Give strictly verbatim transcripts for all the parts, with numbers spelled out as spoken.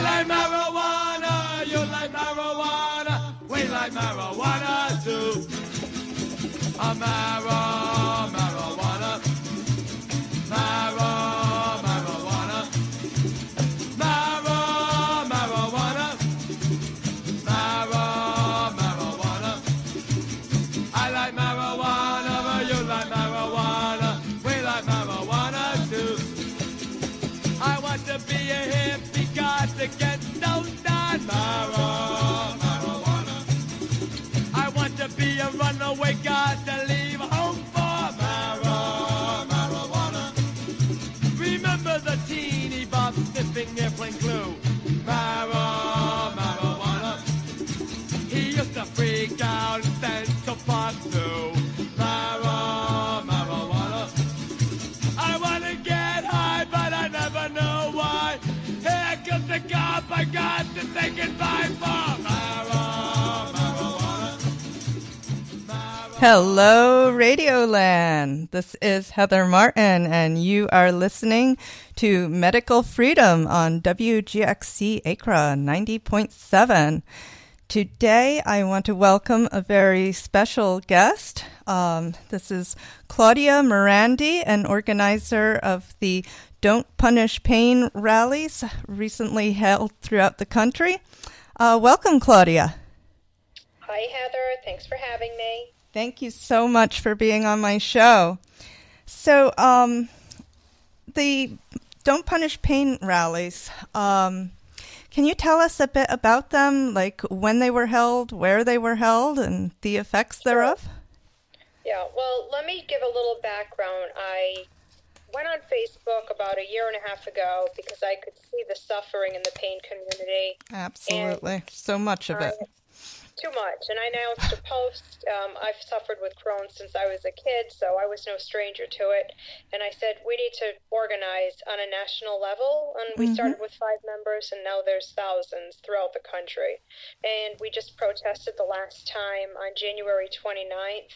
like marijuana, you like marijuana, we like marijuana too. A maro, marijuana, maro, marijuana, maro, marijuana, maro, marijuana. I like marijuana, but you like marijuana, we like marijuana too. I want to be a hippie, got to get stoned on maro, marijuana. I want to be a runaway, got to leave home for maro, marijuana. Remember the teeny bob sniffing airplane glue, maro, marijuana. He used to freak out in Central Park too, maro, marijuana. I want to get high, but I never know why. Here comes the cop, I got to say goodbye for maro, marijuana. Hello, Radioland. This is Heather Martin, and you are listening to Medical Freedom on W G X C Acra ninety point seven. Today, I want to welcome a very special guest. Um, this is Claudia Morandi, an organizer of the Don't Punish Pain rallies recently held throughout the country. Uh, welcome, Claudia. Hi, Heather. Thanks for having me. Thank you so much for being on my show. So, um, the Don't Punish Pain rallies, um, can you tell us a bit about them, like when they were held, where they were held, and the effects thereof? Yeah, well, let me give a little background. I went on Facebook about a year and a half ago because I could see the suffering in the pain community. Absolutely. So much of it. I, too much. And I announced a post. Um, I've suffered with Crohn's since I was a kid, so I was no stranger to it. And I said, we need to organize on a national level. And we mm-hmm. started with five members, and now there's thousands throughout the country. And we just protested the last time on January twenty-ninth.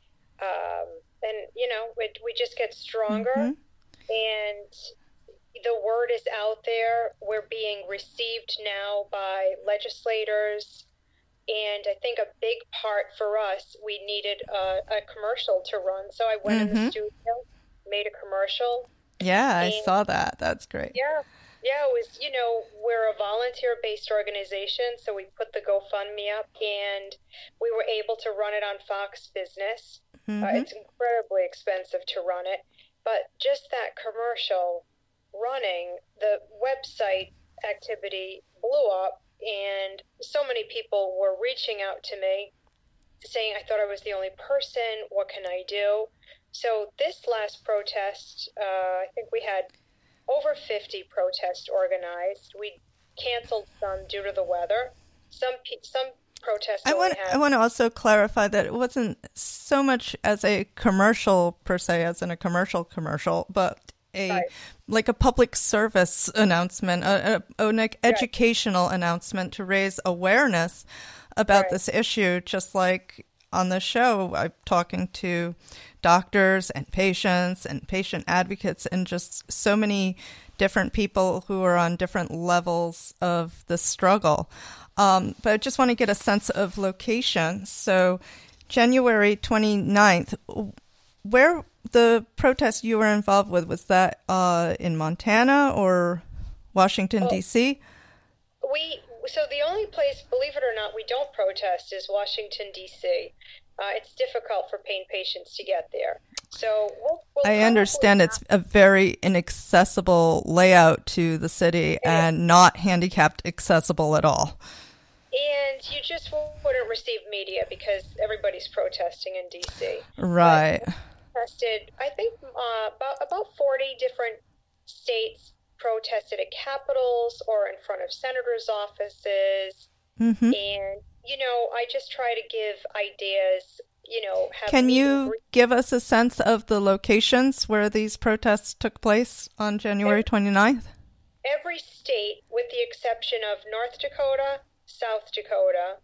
Um, and, you know, it, we just get stronger. Mm-hmm. And the word is out there. We're being received now by legislators. And I think a big part for us, we needed a, a commercial to run. So I went mm-hmm. in the studio, made a commercial. Yeah, I saw that. That's great. Yeah. Yeah, it was, you know, we're a volunteer-based organization, so we put the GoFundMe up, and we were able to run it on Fox Business. Mm-hmm. Uh, it's incredibly expensive to run it. But just that commercial running, the website activity blew up. And so many people were reaching out to me saying, I thought I was the only person. What can I do? So this last protest, uh, I think we had over fifty protests organized. We canceled some due to the weather. Some some protests I want, had... I want to also clarify that it wasn't so much as a commercial per se, as in a commercial commercial, but a right. like a public service announcement, a, a, an educational right. announcement to raise awareness about right. this issue. Just like on the show, I'm talking to doctors and patients and patient advocates and just so many different people who are on different levels of the struggle. Um, but I just want to get a sense of location. So January twenty-ninth, where the protest you were involved with, was that uh, in Montana or Washington, oh, D C? We so the only place, believe it or not, we don't protest is Washington, D C. Uh, it's difficult for pain patients to get there. So we'll, we'll I understand it's a very inaccessible layout to the city and not handicapped accessible at all. And you just wouldn't receive media because everybody's protesting in D C. Right. But protested, I think uh, about, about forty different states protested at capitals or in front of senators' offices. Mm-hmm. And, you know, I just try to give ideas, you know. Have Can you re- give us a sense of the locations where these protests took place on January twenty-ninth? Every state, with the exception of North Dakota, South Dakota,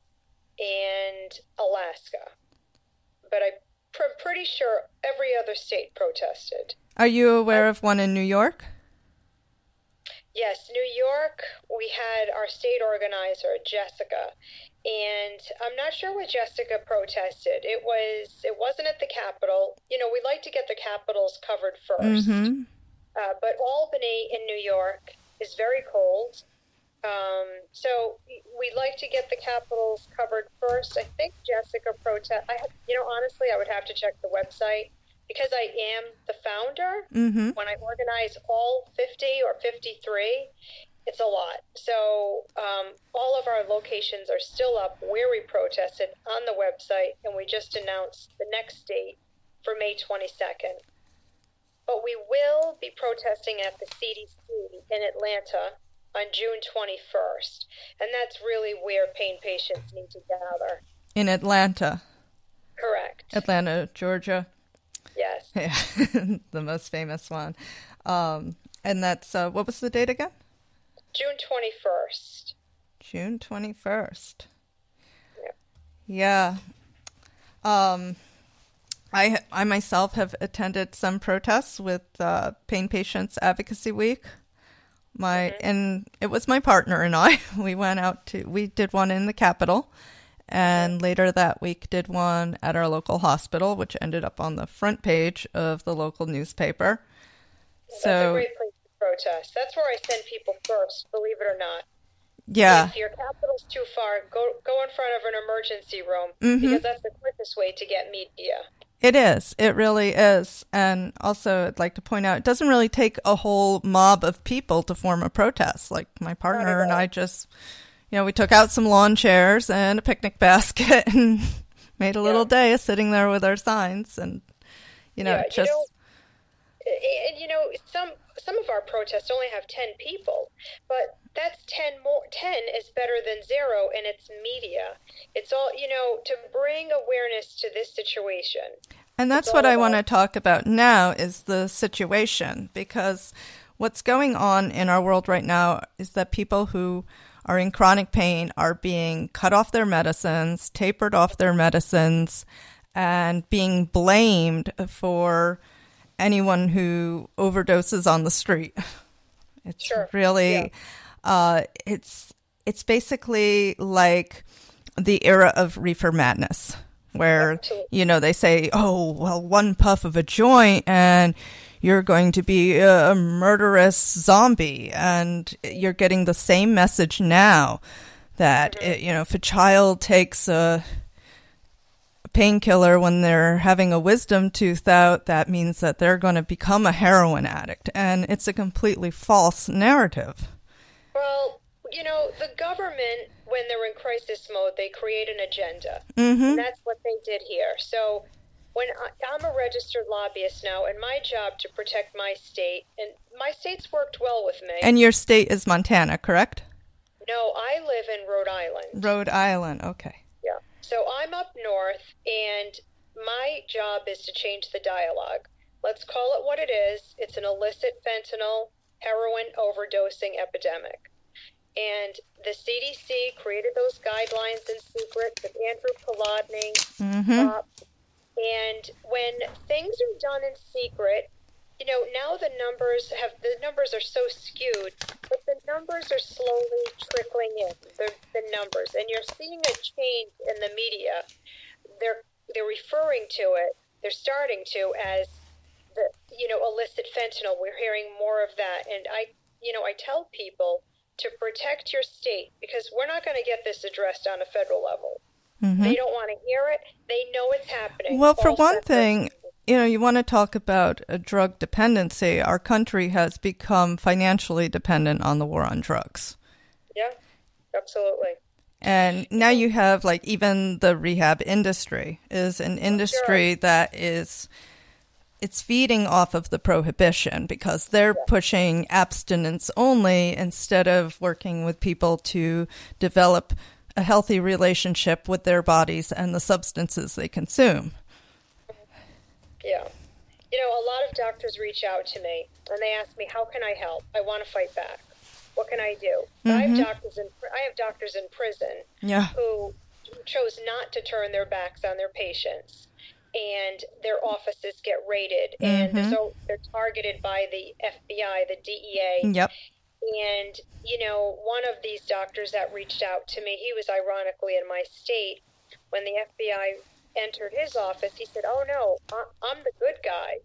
and Alaska. But I'm pr- pretty sure every other state protested. Are you aware um, of one in New York? Yeah, Yes, New York, we had our state organizer, Jessica, and I'm not sure what Jessica protested. It was, it wasn't at the Capitol. You know, we like to get the capitals covered first. Mm-hmm. Uh, but Albany in New York is very cold. Um, so we'd like to get the capitals covered first. I think Jessica protest. I have, you know, honestly, I would have to check the website because I am the founder. Mm-hmm. When I organize all fifty or fifty-three, it's a lot. So um, all of our locations are still up where we protested on the website, and we just announced the next date for May twenty-second. But we will be protesting at the C D C in Atlanta on June twenty-first. And that's really where pain patients need to gather. In Atlanta. Correct. Atlanta, Georgia. Yes. Yeah, the most famous one. Um, and that's, uh, what was the date again? June twenty-first. June twenty-first. Yeah. Yeah. Um, I, I myself have attended some protests with uh, Pain Patients Advocacy Week. My mm-hmm. And it was my partner and I. We went out to, we did one in the Capitol, and mm-hmm. later that week did one at our local hospital, which ended up on the front page of the local newspaper. That's so, a great place to protest. That's where I send people first, believe it or not. Yeah. If your capital's too far, go go in front of an emergency room, mm-hmm. because that's the quickest way to get media. It is. It really is. And also, I'd like to point out, it doesn't really take a whole mob of people to form a protest. Like my partner and I just, you know, we took out some lawn chairs and a picnic basket and made a little yeah. day sitting there with our signs. And, you know, yeah, just... You know, and, you know, some some of our protests only have ten people, but that's ten more. ten is better than zero, and it's media. It's all, you know, to bring awareness to this situation. And that's what I want to talk about now is the situation, because what's going on in our world right now is that people who are in chronic pain are being cut off their medicines, tapered off their medicines, and being blamed for anyone who overdoses on the street. It's sure. really, yeah. uh, it's it's basically like the era of reefer madness, where, Absolutely. you know, they say, oh, well, one puff of a joint and you're going to be a murderous zombie. And you're getting the same message now that, mm-hmm. it, you know, if a child takes a painkiller when they're having a wisdom tooth out, that means that they're going to become a heroin addict. And it's a completely false narrative. Well, you know, the government, when they're in crisis mode, they create an agenda. Mm-hmm. And that's what they did here. So when I, I'm a registered lobbyist now, and my job to protect my state, and my state's worked well with me. And your state is Montana, correct? No, I live in Rhode Island. Rhode Island, okay. Yeah. So I'm up north, and my job is to change the dialogue. Let's call it what it is. It's an illicit fentanyl heroin overdosing epidemic. And the C D C created those guidelines in secret with Andrew Kolodny. Mm-hmm. Uh, and when things are done in secret, you know, now the numbers have the numbers are so skewed, but the numbers are slowly trickling in. The, the numbers, and you're seeing a change in the media. They're they're referring to it. They're starting to as the you know illicit fentanyl. We're hearing more of that, and I you know I tell people to protect your state, because we're not going to get this addressed on a federal level. Mm-hmm. They don't want to hear it. They know it's happening. Well, for one thing, you know, you want to talk about a drug dependency. Our country has become financially dependent on the war on drugs. Yeah, absolutely. And now you have, like, even the rehab industry is an industry sure. that is... it's feeding off of the prohibition, because they're yeah. pushing abstinence only instead of working with people to develop a healthy relationship with their bodies and the substances they consume. Yeah. You know, a lot of doctors reach out to me and they ask me, how can I help? I want to fight back. What can I do? Mm-hmm. I have doctors in I have doctors in prison yeah. who chose not to turn their backs on their patients. And their offices get raided, and mm-hmm. so they're targeted by the F B I, the D E A. Yep. And, you know, one of these doctors that reached out to me, he was ironically in my state. When the F B I entered his office, he said, oh, no, I'm the good guy.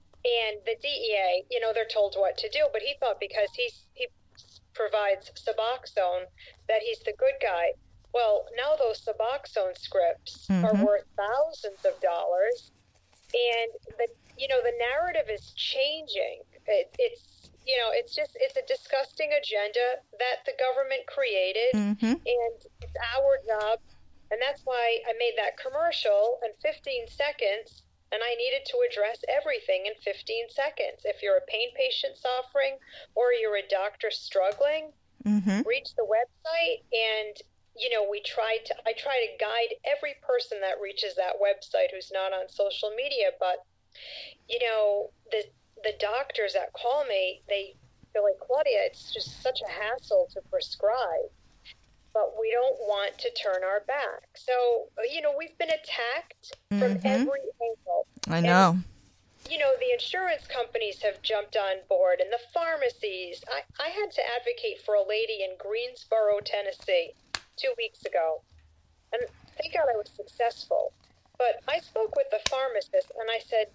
And the D E A, you know, they're told what to do, but he thought because he's, he provides Suboxone that he's the good guy. Well, now those Suboxone scripts mm-hmm. are worth thousands of dollars. And, the you know, the narrative is changing. It, it's, you know, it's just, it's a disgusting agenda that the government created. Mm-hmm. And it's our job. And that's why I made that commercial in fifteen seconds. And I needed to address everything in fifteen seconds. If you're a pain patient suffering or you're a doctor struggling, mm-hmm. reach the website. And, you know, we try to, I try to guide every person that reaches that website who's not on social media. But, you know, the the doctors that call me, they feel like, Claudia, it's just such a hassle to prescribe. But we don't want to turn our back. So, you know, we've been attacked mm-hmm. from every angle. I know. And, you know, the insurance companies have jumped on board and the pharmacies. I, I had to advocate for a lady in Greensboro, Tennessee, two weeks ago. And thank God I was successful. But I spoke with the pharmacist and I said,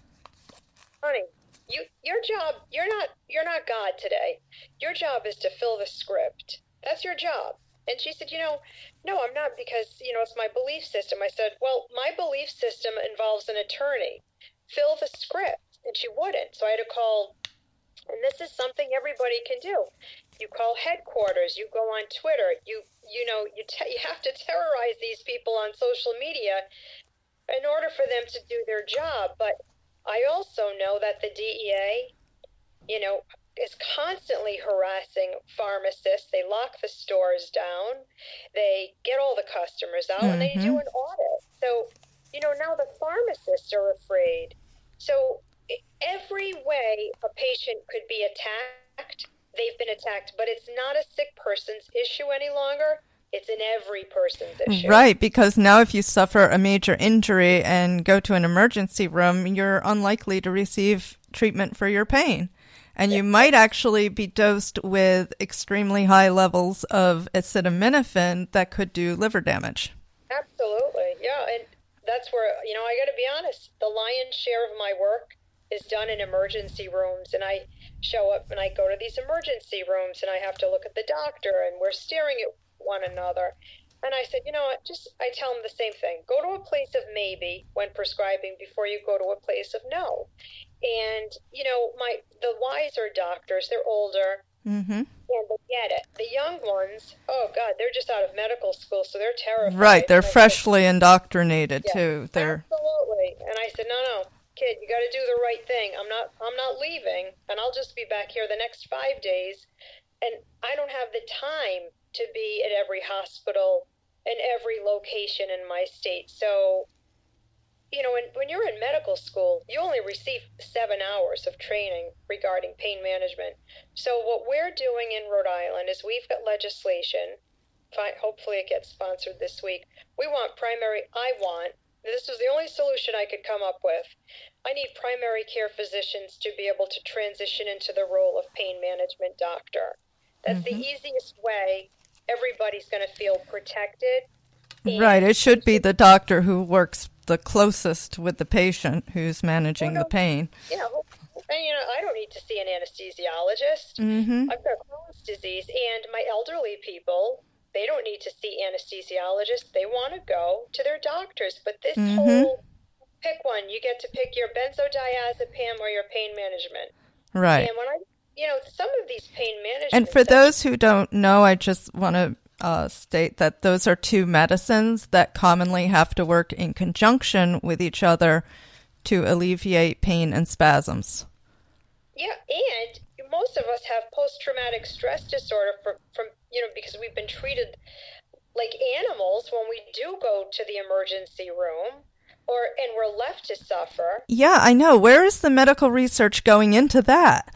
honey, you your job, you're not you're not God today. Your job is to fill the script. That's your job. And she said, you know, no, I'm not because, you know, it's my belief system. I said, well, my belief system involves an attorney. Fill the script. And she wouldn't. So I had to call, and this is something everybody can do. You call headquarters. You go on Twitter. You, you know, you, te- you have to terrorize these people on social media in order for them to do their job. But I also know that the D E A, you know, is constantly harassing pharmacists. They lock the stores down. They get all the customers out, mm-hmm. and they do an audit. So, you know, now the pharmacists are afraid. So every way a patient could be attacked, they've been attacked. But it's not a sick person's issue any longer. It's an every person's issue. Right, because now if you suffer a major injury and go to an emergency room, you're unlikely to receive treatment for your pain. And you might actually be dosed with extremely high levels of acetaminophen that could do liver damage. Absolutely, yeah. And that's where, you know, I got to be honest, the lion's share of my work is done in emergency rooms. And I show up and I go to these emergency rooms and I have to look at the doctor and we're staring at one another. And I said, you know what, just, I tell them the same thing. Go to a place of maybe when prescribing before you go to a place of no. And, you know, my the wiser doctors, they're older, mm-hmm. and they get it. The young ones, oh, God, they're just out of medical school, so they're terrified. Right, they're freshly said, indoctrinated, yeah, too. They're absolutely. And I said, no, no, kid, you got to do the right thing. I'm not, I'm not leaving, and I'll just be back here the next five days. And I don't have the time to be at every hospital and every location in my state. So, you know, when, when you're in medical school, you only receive seven hours of training regarding pain management. So what we're doing in Rhode Island is we've got legislation. Hopefully it gets sponsored this week. We want primary, I want, this was the only solution I could come up with. I need primary care physicians to be able to transition into the role of pain management doctor. That's mm-hmm. the easiest way. Everybody's going to feel protected. Right. It should be the doctor who works the closest with the patient who's managing well, no, the pain. Yeah. Well, and, you know, I don't need to see an anesthesiologist. Mm-hmm. I've got Crohn's disease, and my elderly people, they don't need to see anesthesiologists. They want to go to their doctors. But this mm-hmm. whole, pick one. You get to pick your benzodiazepam or your pain management. Right. And when I, you know, some of these pain management... And for those who don't know, I just want to Uh, state that those are two medicines that commonly have to work in conjunction with each other to alleviate pain and spasms. Yeah, and most of us have post-traumatic stress disorder from, from, you know, because we've been treated like animals when we do go to the emergency room, or and we're left to suffer. Yeah, I know. Where is the medical research going into that?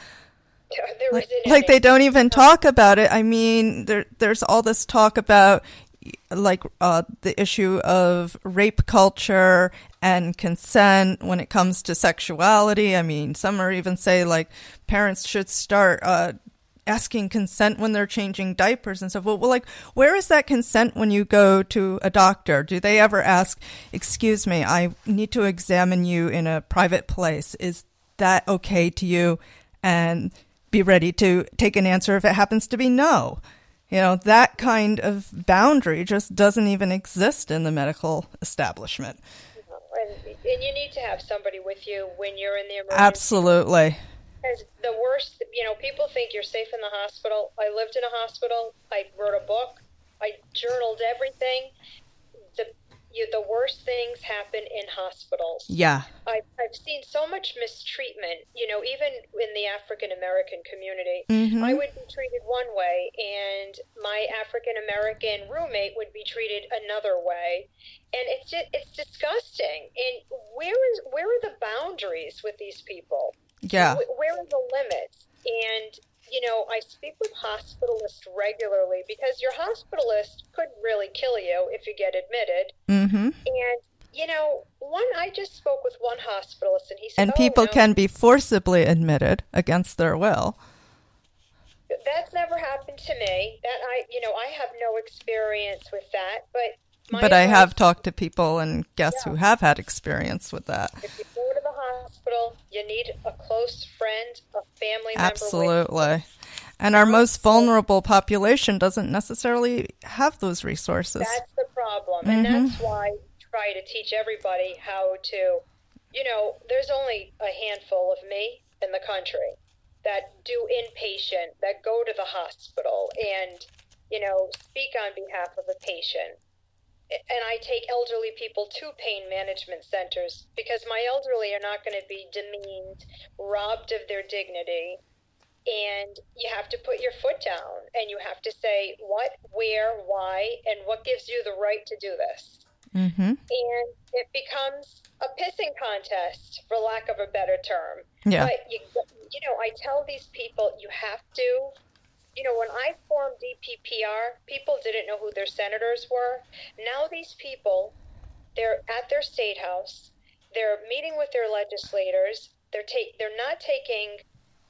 There like, like they don't even talk about it. I mean, there, there's all this talk about like uh, the issue of rape culture and consent when it comes to sexuality. I mean, some are even say like parents should start uh, asking consent when they're changing diapers and stuff. Well, well, like, where is that consent when you go to a doctor? Do they ever ask, excuse me, I need to examine you in a private place. Is that okay to you? And be ready to take an answer if it happens to be no. You know, that kind of boundary just doesn't even exist in the medical establishment. And, and you need to have somebody with you when you're in the emergency. Absolutely. Because the worst, you know, people think you're safe in the hospital. I lived in a hospital. I wrote a book. I journaled everything. The you, the worst things happen in hospitals. Yeah. I've, I've seen so much mistreatment, you know, even in the African-American community. Mm-hmm. I would be treated one way, and my African-American roommate would be treated another way. And it's just, it's disgusting. And where is where are the boundaries with these people? Yeah. Where are the limits? And, you know, I speak with hospitalists regularly because your hospitalist could really kill you if you get admitted. Mm-hmm. And, you know, one, I just spoke with one hospitalist and he said, and oh, people no, can be forcibly admitted against their will. That's never happened to me. That I, you know, I have no experience with that, but my But I advice, have talked to people and guests Yeah. who have had experience with that. if you go to the hospital, you need a close friend, a family member. with you. Absolutely. And our most vulnerable population doesn't necessarily have those resources. That's the problem. Mhm. And that's why I try to teach everybody how to, you know, there's only a handful of me in the country that do inpatient, that go to the hospital and, you know, speak on behalf of a patient. And I take elderly people to pain management centers because my elderly are not going to be demeaned, robbed of their dignity. And you have to put your foot down and you have to say what, where, why, and what gives you the right to do this. Mm-hmm. And it becomes a pissing contest, for lack of a better term. Yeah. But, you, you know, I tell these people you have to. You know, when I formed D P P R, people didn't know who their senators were. Now these people, they're at their state house, they're meeting with their legislators, they're take, they're not taking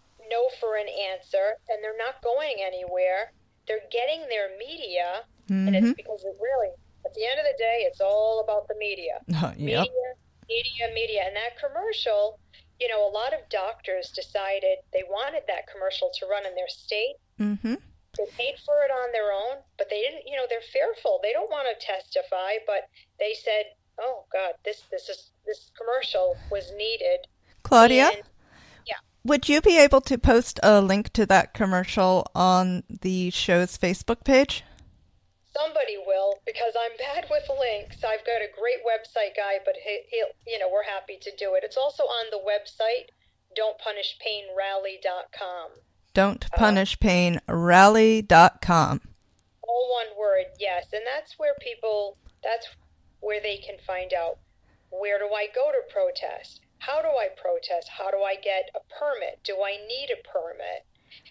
no for an answer, and they're not going anywhere. They're getting their media, Mm-hmm. and it's because it really, at the end of the day, it's all about the media. Uh, yep. Media, media, media. And that commercial, you know, a lot of doctors decided they wanted that commercial to run in their state. Mm-hmm. They paid for it on their own, but they didn't, you know, they're fearful. They don't want to testify, but they said, oh, God, this this is this commercial was needed. Claudia? And, yeah. Would you be able to post a link to that commercial on the show's Facebook page? Somebody will, because I'm bad with links. I've got a great website guy, but he, he'll, you know, we're happy to do it. It's also on the website, don't punish pain rally dot com. don't punish pain rally dot com. All one word, yes. And that's where people, that's where they can find out, where do I go to protest? How do I protest? How do I get a permit? Do I need a permit?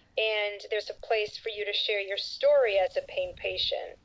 And there's a place for you to share your story as a pain patient.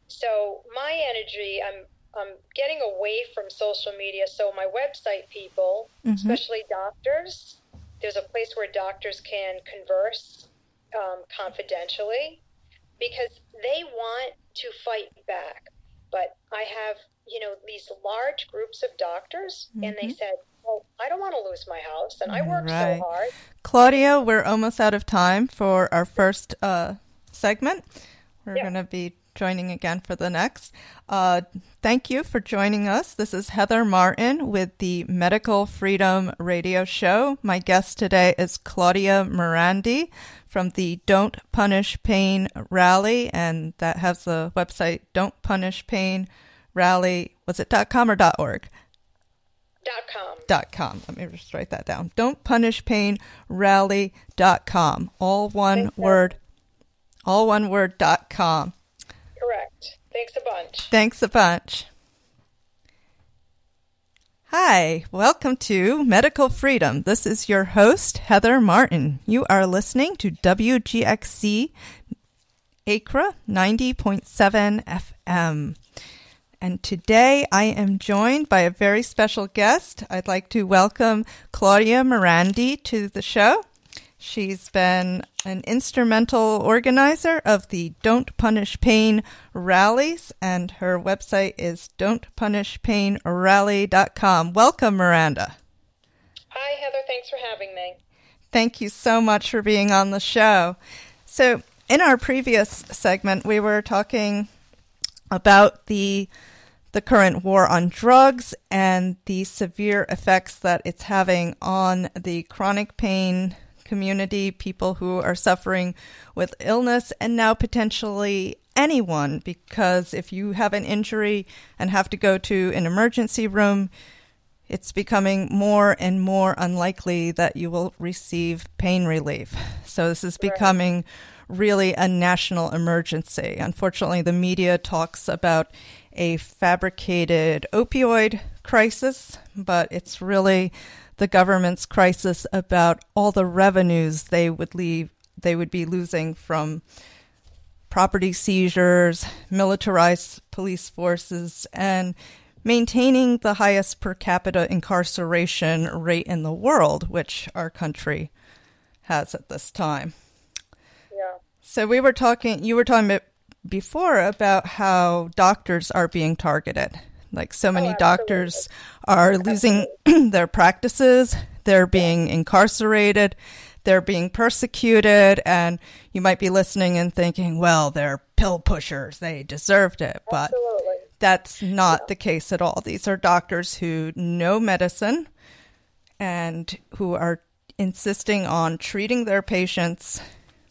So my energy, I'm I'm getting away from social media. So my website people, Mhm. especially doctors, there's a place where doctors can converse um, confidentially because they want to fight back. But I have, you know, these large groups of doctors, and they said, well, I don't want to lose my house, and I work Right. so hard. Claudia, we're almost out of time for our first uh, segment. We're Yeah. going to be joining again for the next. Uh, thank you for joining us. This is Heather Martin with the Medical Freedom Radio Show. My guest today is Claudia Morandi from the Don't Punish Pain Rally, and that has the website Don't Punish Pain Rally. Was it .com or .org? Dot com. Dot com. Let me just write that down. Don't Punish Pain Rally dot com. All one Thanks, word. All one word dot com. Correct. Thanks a bunch. Thanks a bunch. Hi, welcome to Medical Freedom. This is your host, Heather Martin. You are listening to W G X C Acra ninety point seven F M. And today I am joined by a very special guest. I'd like to welcome Claudia Morandi to the show. She's been an instrumental organizer of the Don't Punish Pain rallies, and her website is don't punish pain rally dot com. Welcome, Miranda. Hi, Heather. Thanks for having me. Thank you so much for being on the show. So, in our previous segment, we were talking about the the current war on drugs and the severe effects that it's having on the chronic pain community, people who are suffering with illness, and now potentially anyone, because if you have an injury and have to go to an emergency room, it's becoming more and more unlikely that you will receive pain relief. So this is becoming really a national emergency. Unfortunately, the media talks about a fabricated opioid crisis, but it's really the government's crisis about all the revenues they would leave, they would be losing from property seizures, militarized police forces, and maintaining the highest per capita incarceration rate in the world, which our country has at this time. Yeah. So we were talking, you were talking about before about how doctors are being targeted. Like so many oh, doctors are losing their practices, they're being incarcerated, they're being persecuted, and you might be listening and thinking, well, they're pill pushers, they deserved it. But Absolutely. That's not yeah. the case at all. These are doctors who know medicine and who are insisting on treating their patients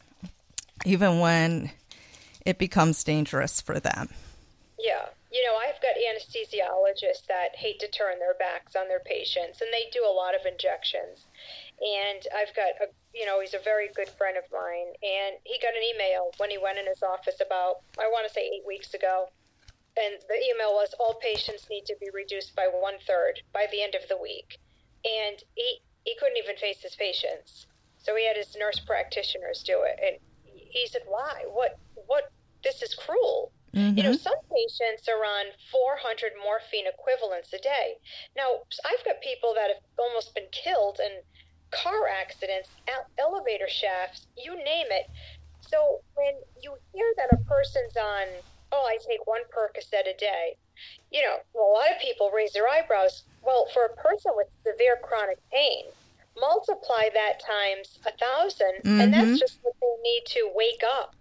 even when it becomes dangerous for them. Yeah. You know, I've got anesthesiologists that hate to turn their backs on their patients, and they do a lot of injections. And I've got, a, you know, he's a very good friend of mine, and he got an email when he went in his office about, I want to say eight weeks ago, and the email was, all patients need to be reduced by one-third by the end of the week. And he, he couldn't even face his patients, so he had his nurse practitioners do it. And he said, why? What? What? This is cruel. Mm-hmm. You know, some patients are on four hundred morphine equivalents a day. Now, I've got people that have almost been killed in car accidents, elevator shafts, you name it. So when you hear that a person's on, oh, I take one Percocet a day, you know, well, a lot of people raise their eyebrows. Well, for a person with severe chronic pain, multiply that times a thousand, mm-hmm. and that's just what they need to wake up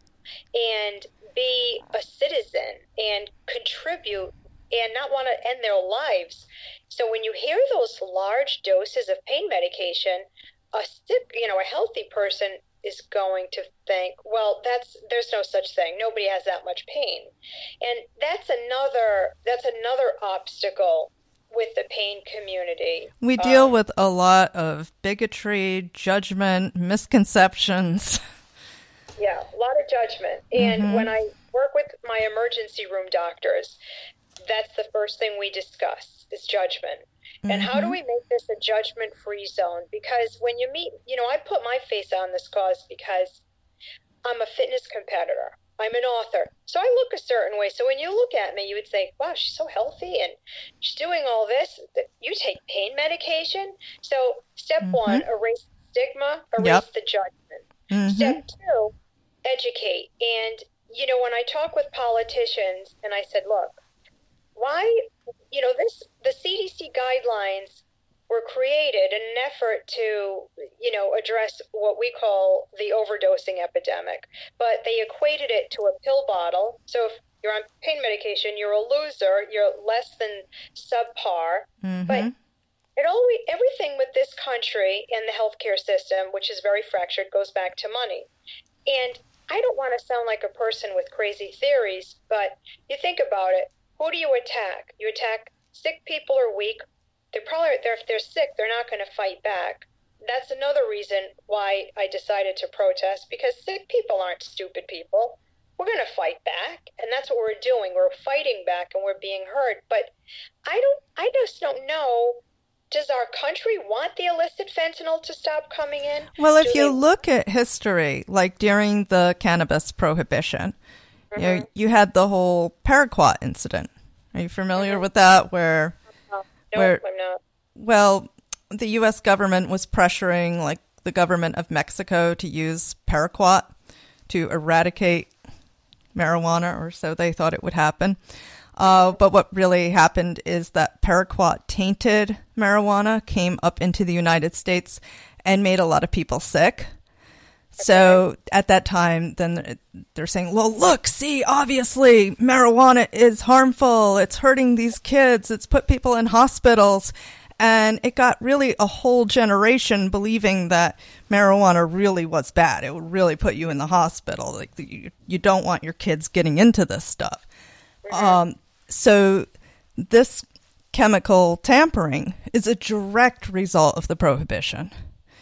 and be a citizen and contribute and not want to end their lives. So when you hear those large doses of pain medication, a sick, you know, a healthy person is going to think, well, that's there's no such thing. Nobody has that much pain. And that's another that's another obstacle with the pain community. We deal um, with a lot of bigotry, judgment, misconceptions. Yeah, a lot of judgment. And mm-hmm. when I work with my emergency room doctors, that's the first thing we discuss is judgment. Mm-hmm. And how do we make this a judgment-free zone? Because when you meet, you know, I put my face on this cause because I'm a fitness competitor. I'm an author. So I look a certain way. So when you look at me, you would say, wow, she's so healthy and she's doing all this. You take pain medication? So step mm-hmm. one, erase the stigma, erase yep. the judgment. Mm-hmm. Step two, educate. And, you know, when I talk with politicians and I said, look, why, you know, this, the C D C guidelines were created in an effort to, you know, address what we call the overdosing epidemic, but they equated it to a pill bottle. So if you're on pain medication, you're a loser, you're less than subpar, mm-hmm. but it always, everything with this country and the healthcare system, which is very fractured, goes back to money. And I don't want to sound like a person with crazy theories, but you think about it. Who do you attack? You attack sick people or weak. They're probably, they're, if they're sick, they're not going to fight back. That's another reason why I decided to protest, because sick people aren't stupid people. We're going to fight back, and that's what we're doing. We're fighting back, and we're being heard. But I don't, I just don't know. Does our country want the illicit fentanyl to stop coming in? Well, if Do you they... look at history, like during the cannabis prohibition, mm-hmm. you know, you had the whole Paraquat incident. Are you familiar mm-hmm. with that? Where, no, where, I'm not. Well, the U S government was pressuring like the government of Mexico to use paraquat to eradicate marijuana, or so they thought it would happen. Uh, but what really happened is that paraquat tainted marijuana came up into the United States and made a lot of people sick. So at that time, then they're saying, well, look, see, obviously marijuana is harmful. It's hurting these kids. It's put people in hospitals. And it got really a whole generation believing that marijuana really was bad. It would really put you in the hospital. Like you, you don't want your kids getting into this stuff. Mm-hmm. Um, so this chemical tampering is a direct result of the prohibition.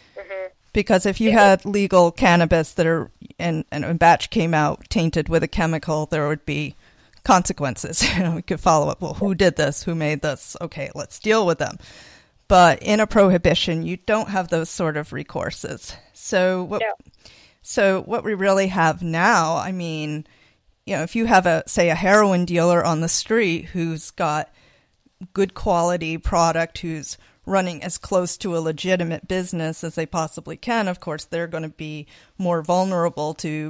Because if you yeah. had legal cannabis that are and, and a batch came out tainted with a chemical, there would be consequences. You know, we could follow up. Well, who did this? Who made this? Okay, let's deal with them. But in a prohibition, you don't have those sort of recourses. So what? No. So what we really have now, I mean, you know, if you have a say a heroin dealer on the street who's got good quality product, who's running as close to a legitimate business as they possibly can, of course, they're going to be more vulnerable to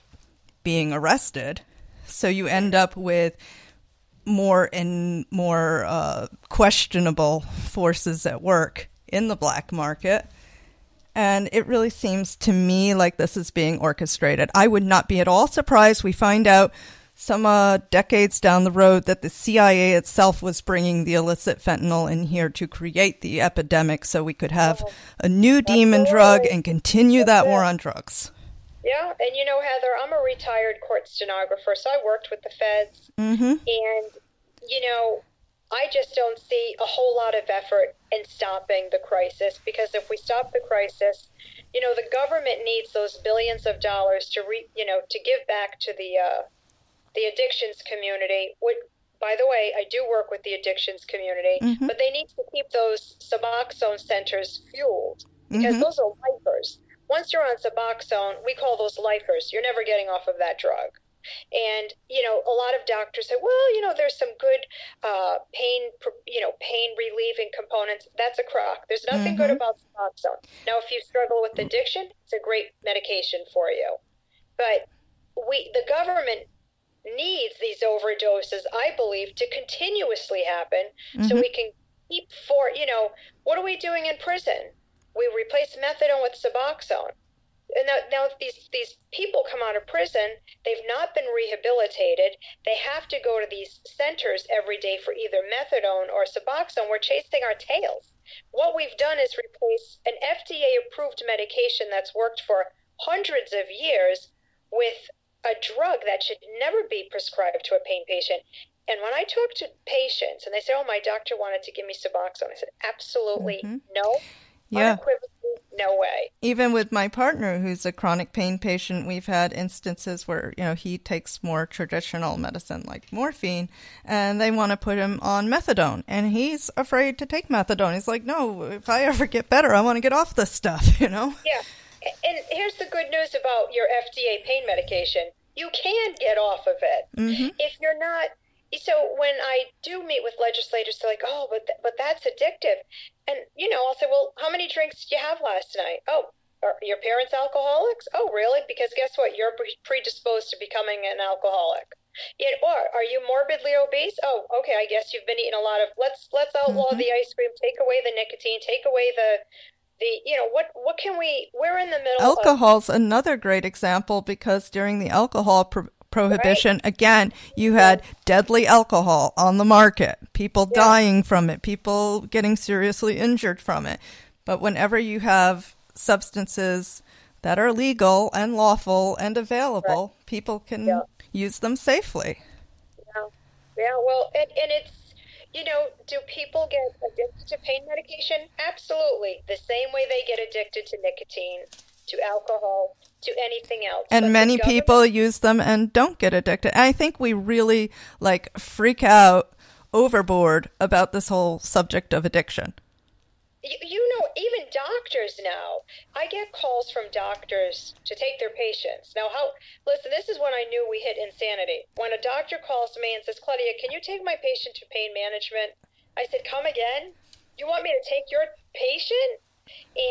being arrested. So you end up with more and more uh, questionable forces at work in the black market. And it really seems to me like this is being orchestrated. I would not be at all surprised we find out some uh, decades down the road that the C I A itself was bringing the illicit fentanyl in here to create the epidemic so we could have a new demon drug and continue that war on drugs. Yeah, and you know, Heather, I'm a retired court stenographer, so I worked with the feds. Mm-hmm. And, you know, I just don't see a whole lot of effort in stopping the crisis, because if we stop the crisis, you know, the government needs those billions of dollars to, re, you know, to give back to the uh, the addictions community. Would, by the way, I do work with the addictions community, mm-hmm. but they need to keep those Suboxone centers fueled, because mm-hmm. those are lifers. Once you're on Suboxone, we call those lifers. You're never getting off of that drug. And, you know, a lot of doctors say, well, you know, there's some good uh, pain, you know, pain relieving components. That's a crock. There's nothing mm-hmm. good about Suboxone. Now, if you struggle with addiction, it's a great medication for you. But we, the government needs these overdoses, I believe, to continuously happen mm-hmm. so we can keep for, you know, what are we doing in prison? We replace methadone with Suboxone. And now, now these, these people come out of prison, they've not been rehabilitated. They have to go to these centers every day for either methadone or Suboxone. We're chasing our tails. What we've done is replace an F D A-approved medication that's worked for hundreds of years with a drug that should never be prescribed to a pain patient. And when I talk to patients and they say, oh, my doctor wanted to give me Suboxone, I said, absolutely mm-hmm. no. Yeah. Unequivocally, no way. Even with my partner, who's a chronic pain patient, we've had instances where, you know, he takes more traditional medicine like morphine, and they want to put him on methadone, and he's afraid to take methadone. He's like, no, if I ever get better, I want to get off this stuff, you know? Yeah. And here's the good news about your F D A pain medication. You can get off of it. Mm-hmm. If you're not, so when I do meet with legislators, they're like, oh, but th- but that's addictive. And, you know, I'll say, well, how many drinks did you have last night? Oh, are your parents alcoholics? Oh, really? Because guess what? You're pre- predisposed to becoming an alcoholic. Yet, or are you morbidly obese? Oh, okay, I guess you've been eating a lot of, let's let's outlaw mm-hmm. the ice cream, take away the nicotine, take away the, the you know, what, what can we, we're in the middle Alcohol's of... another great example, because during the alcohol pro- prohibition, right. again, you had deadly alcohol on the market, people yeah. dying from it, people getting seriously injured from it. But whenever you have substances that are legal and lawful and available, right. people can yeah. use them safely. Yeah, yeah. Well, and, and it's, you know, do people get addicted to pain medication? Absolutely. The same way they get addicted to nicotine, to alcohol, to anything else. And but many government- people use them and don't get addicted. And I think we really, like, freak out overboard about this whole subject of addiction. You, you know, even doctors now, I get calls from doctors to take their patients. Now, how, listen, this is when I knew we hit insanity. When a doctor calls me and says, Claudia, can you take my patient to pain management? I said, come again? You want me to take your patient? And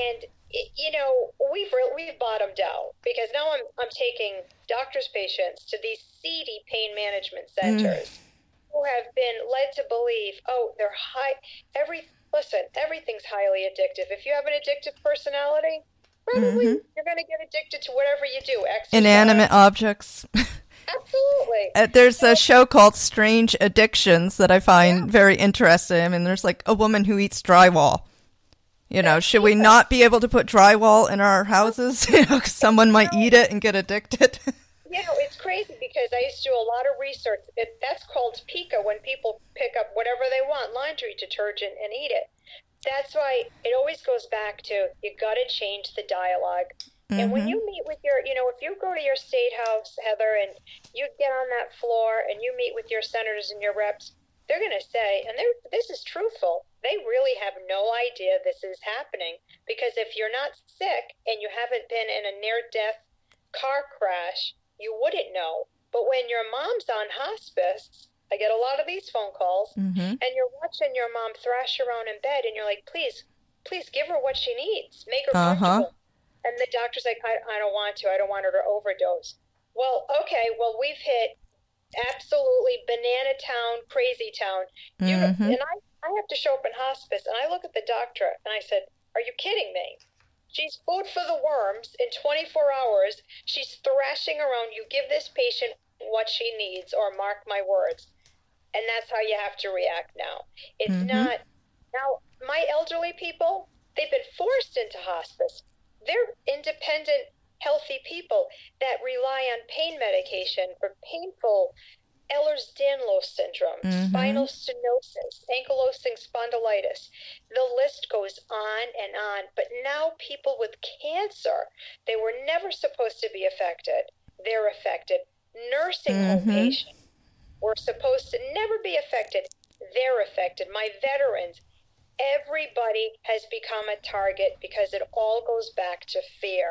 you know, we've re- we've bottomed out because now I'm I'm taking doctors' patients to these seedy pain management centers mm. who have been led to believe, oh, they're high. Every listen, everything's highly addictive. If you have an addictive personality, probably mm-hmm. you're going to get addicted to whatever you do. Exercise. Inanimate objects. Absolutely. Uh, there's a show called Strange Addictions that I find yeah. very interesting. I mean, there's like a woman who eats drywall. You know, should we not be able to put drywall in our houses? You know, 'cause someone might eat it and get addicted. You know, it's crazy because I used to do a lot of research. It, that's called pica, when people pick up whatever they want, laundry detergent, and eat it. That's why it always goes back to you got to change the dialogue. Mm-hmm. And when you meet with your, you know, if you go to your state house, Heather, and you get on that floor and you meet with your senators and your reps, they're going to say, and they're, this is truthful, they really have no idea this is happening. Because if you're not sick and you haven't been in a near-death car crash, you wouldn't know. But when your mom's on hospice, I get a lot of these phone calls, mm-hmm. and you're watching your mom thrash around in bed, and you're like, please, please give her what she needs. Make her uh-huh. comfortable. And the doctor's like, I, I don't want to. I don't want her to overdose. Well, okay, well, we've hit absolutely banana town, crazy town. You mm-hmm. And I, I have to show up in hospice, and I look at the doctor, and I said, are you kidding me? She's food for the worms. In twenty-four hours, she's thrashing around. You give this patient what she needs, or mark my words. And that's how you have to react now. It's mm-hmm. not... Now, my elderly people, they've been forced into hospice. They're independent, healthy people that rely on pain medication for painful Ehlers-Danlos syndrome, mm-hmm. spinal stenosis, ankylosing spondylitis. The list goes on and on. But now people with cancer, they were never supposed to be affected. They're affected. Nursing mm-hmm. home patients were supposed to never be affected. They're affected. My veterans, everybody has become a target because it all goes back to fear.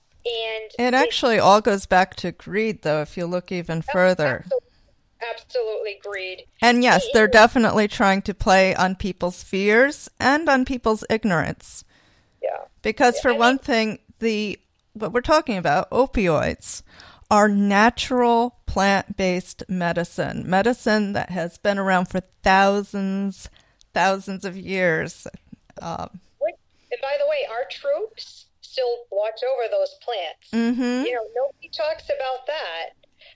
And it actually all goes back to greed, though, if you look even further. Absolutely. Absolutely greed. And yes, they're definitely trying to play on people's fears and on people's ignorance. Yeah. Because yeah, for I one mean, thing, the what we're talking about, opioids, are natural plant-based medicine. Medicine that has been around for thousands, thousands of years. Um, and by the way, our troops still watch over those plants. Mm-hmm. You know, nobody talks about that.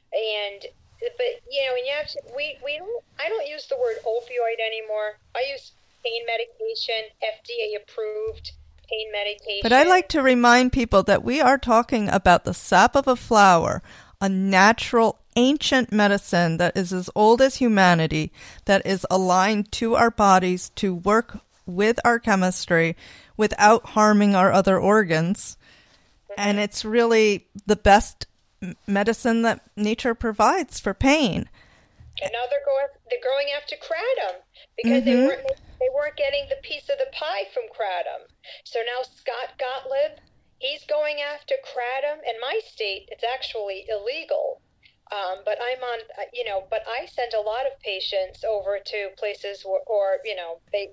And But, you know, and you have to, we, we don't, I don't use the word opioid anymore. I use pain medication, F D A approved pain medication. But I like to remind people that we are talking about the sap of a flower, a natural, ancient medicine that is as old as humanity, that is aligned to our bodies to work with our chemistry without harming our other organs. Mm-hmm. And it's really the best medicine that nature provides for pain. And now they're going they're going after kratom because mm-hmm. they weren't they weren't getting the piece of the pie from kratom. So now Scott Gottlieb, he's going after kratom. In my state, it's actually illegal. Um, but I'm on, you know, but I send a lot of patients over to places where, or, you know, they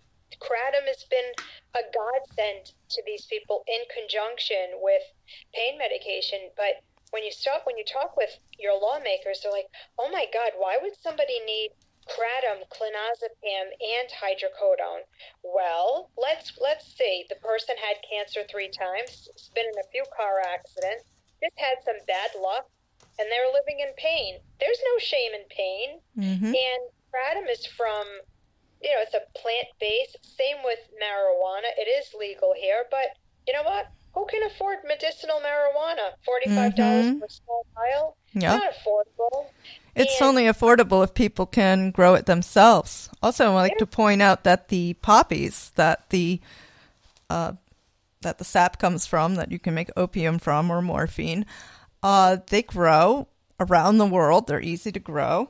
kratom has been a godsend to these people in conjunction with pain medication. But when you stop, when you talk with your lawmakers, they're like, oh my God, why would somebody need kratom, clonazepam, and hydrocodone? Well, let's let's see. The person had cancer three times, been in a few car accidents, just had some bad luck, and they're living in pain. There's no shame in pain. Mm-hmm. And kratom is from, you know, it's a plant-based. Same with marijuana. It is legal here, but you know what? Who can afford medicinal marijuana? forty-five dollars mm-hmm. for a small vial? Yep. Not affordable. It's and, only affordable if people can grow it themselves. Also, I like yeah. to point out that the poppies that the uh, that the sap comes from, that you can make opium from or morphine, uh, they grow around the world. They're easy to grow.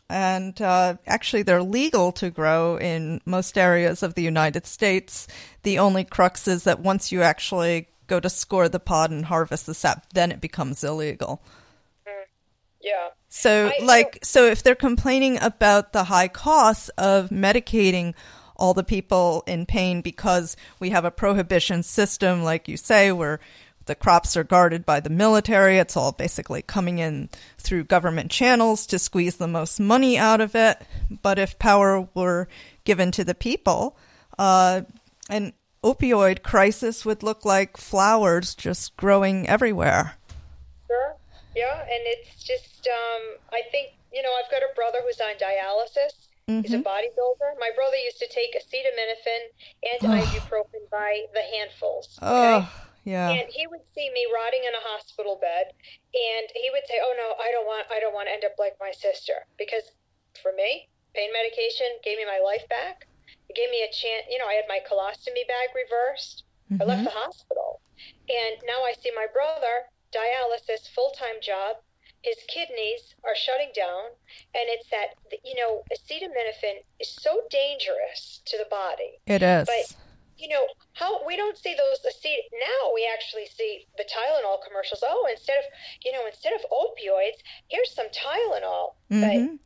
And uh, actually, they're legal to grow in most areas of the United States. The only crux is that once you actually go to score the pod and harvest the sap, then it becomes illegal. Mm, yeah. So, I, like, so if they're complaining about the high costs of medicating all the people in pain because we have a prohibition system, like you say, where the crops are guarded by the military. It's all basically coming in through government channels to squeeze the most money out of it. But if power were given to the people, uh, an opioid crisis would look like flowers just growing everywhere. Sure. Yeah, and it's just, um, I think, you know, I've got a brother who's on dialysis. Mm-hmm. He's a bodybuilder. My brother used to take acetaminophen and oh. ibuprofen by the handfuls. Okay? Oh, yeah. And he would see me rotting in a hospital bed, and he would say, "Oh no, I don't want, I don't want to end up like my sister." Because for me, pain medication gave me my life back. It gave me a chance. You know, I had my colostomy bag reversed. Mm-hmm. I left the hospital, and now I see my brother dialysis, full time job. His kidneys are shutting down, and it's that, you know, acetaminophen is so dangerous to the body. It is. But, you know, how we don't see those acet now we actually see the Tylenol commercials. Oh, instead of, you know, instead of opioids, here's some Tylenol. Mm-hmm.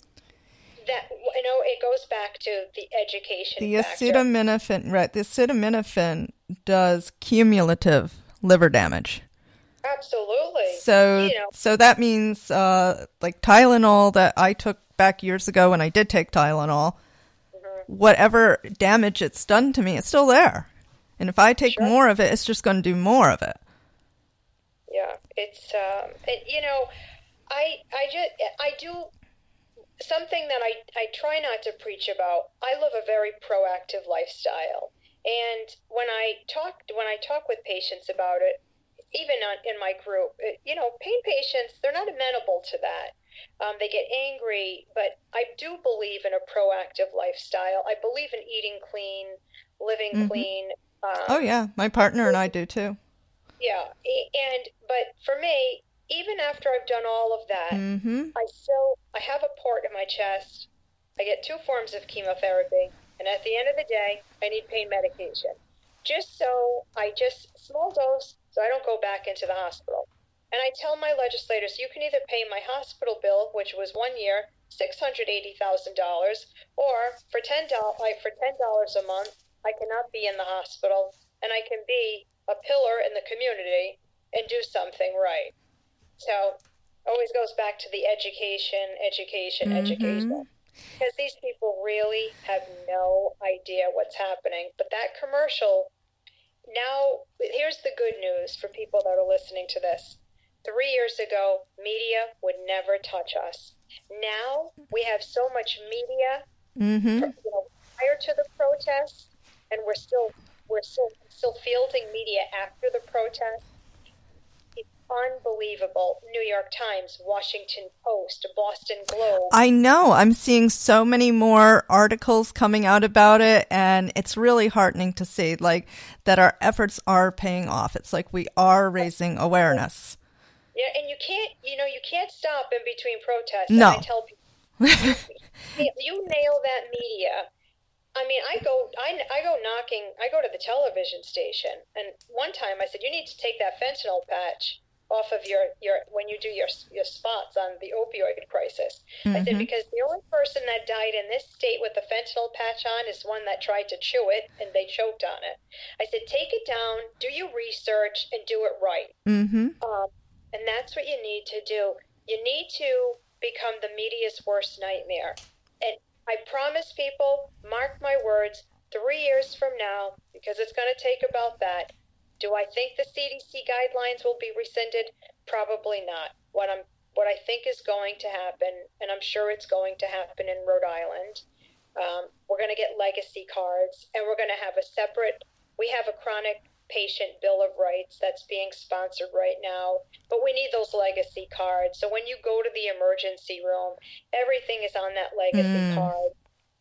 But that, you know, it goes back to the education The factor. acetaminophen, right, the acetaminophen does cumulative liver damage. Absolutely. So, you know. so that means uh, like Tylenol that I took back years ago when I did take Tylenol, mm-hmm. whatever damage it's done to me, it's still there. And if I take sure. more of it, it's just going to do more of it. Yeah, it's um, it, you know, I I just I do something that I I try not to preach about. I live a very proactive lifestyle, and when I talk when I talk with patients about it. Even on, in my group, you know, pain patients, they're not amenable to that. Um, they get angry, but I do believe in a proactive lifestyle. I believe in eating clean, living mm-hmm. clean. Um, oh, yeah. My partner and I do, too. Yeah. And, but for me, even after I've done all of that, mm-hmm. I still, I have a port in my chest. I get two forms of chemotherapy. And at the end of the day, I need pain medication. Just so I just, small dose, so I don't go back into the hospital. And I tell my legislators, you can either pay my hospital bill, which was one year, six hundred eighty thousand dollars, or for ten dollars, like for ten dollars a month, I cannot be in the hospital, and I can be a pillar in the community and do something right. So always goes back to the education, education, mm-hmm. education. Because these people really have no idea what's happening. But that commercial, now, here's the good news for people that are listening to this. Three years ago, media would never touch us. Now, we have so much media, mm-hmm. you know, prior to the protest, and we're still we're still still fielding media after the protest. It's unbelievable. New York Times, Washington Post, Boston Globe. I know. I'm seeing so many more articles coming out about it, and it's really heartening to see, like, that our efforts are paying off. It's like we are raising awareness. Yeah, and you can't, you know, you can't stop in between protests. No. And I tell people, you nail that media. I mean, I go, I, I go knocking, I go to the television station, and one time I said, you need to take that fentanyl patch off of your, your when you do your your spots on the opioid crisis. Mm-hmm. I said, because the only person that died in this state with the fentanyl patch on is one that tried to chew it, and they choked on it. I said, take it down, do your research, and do it right. Mm-hmm. Um, and that's what you need to do. You need to become the media's worst nightmare. And I promise people, mark my words, three years from now, because it's going to take about that, do I think the C D C guidelines will be rescinded? Probably not. What I'm, what I think is going to happen, and I'm sure it's going to happen in Rhode Island, um, we're going to get legacy cards, and we're going to have a separate, we have a chronic patient bill of rights that's being sponsored right now, but we need those legacy cards. So when you go to the emergency room, everything is on that legacy mm. card,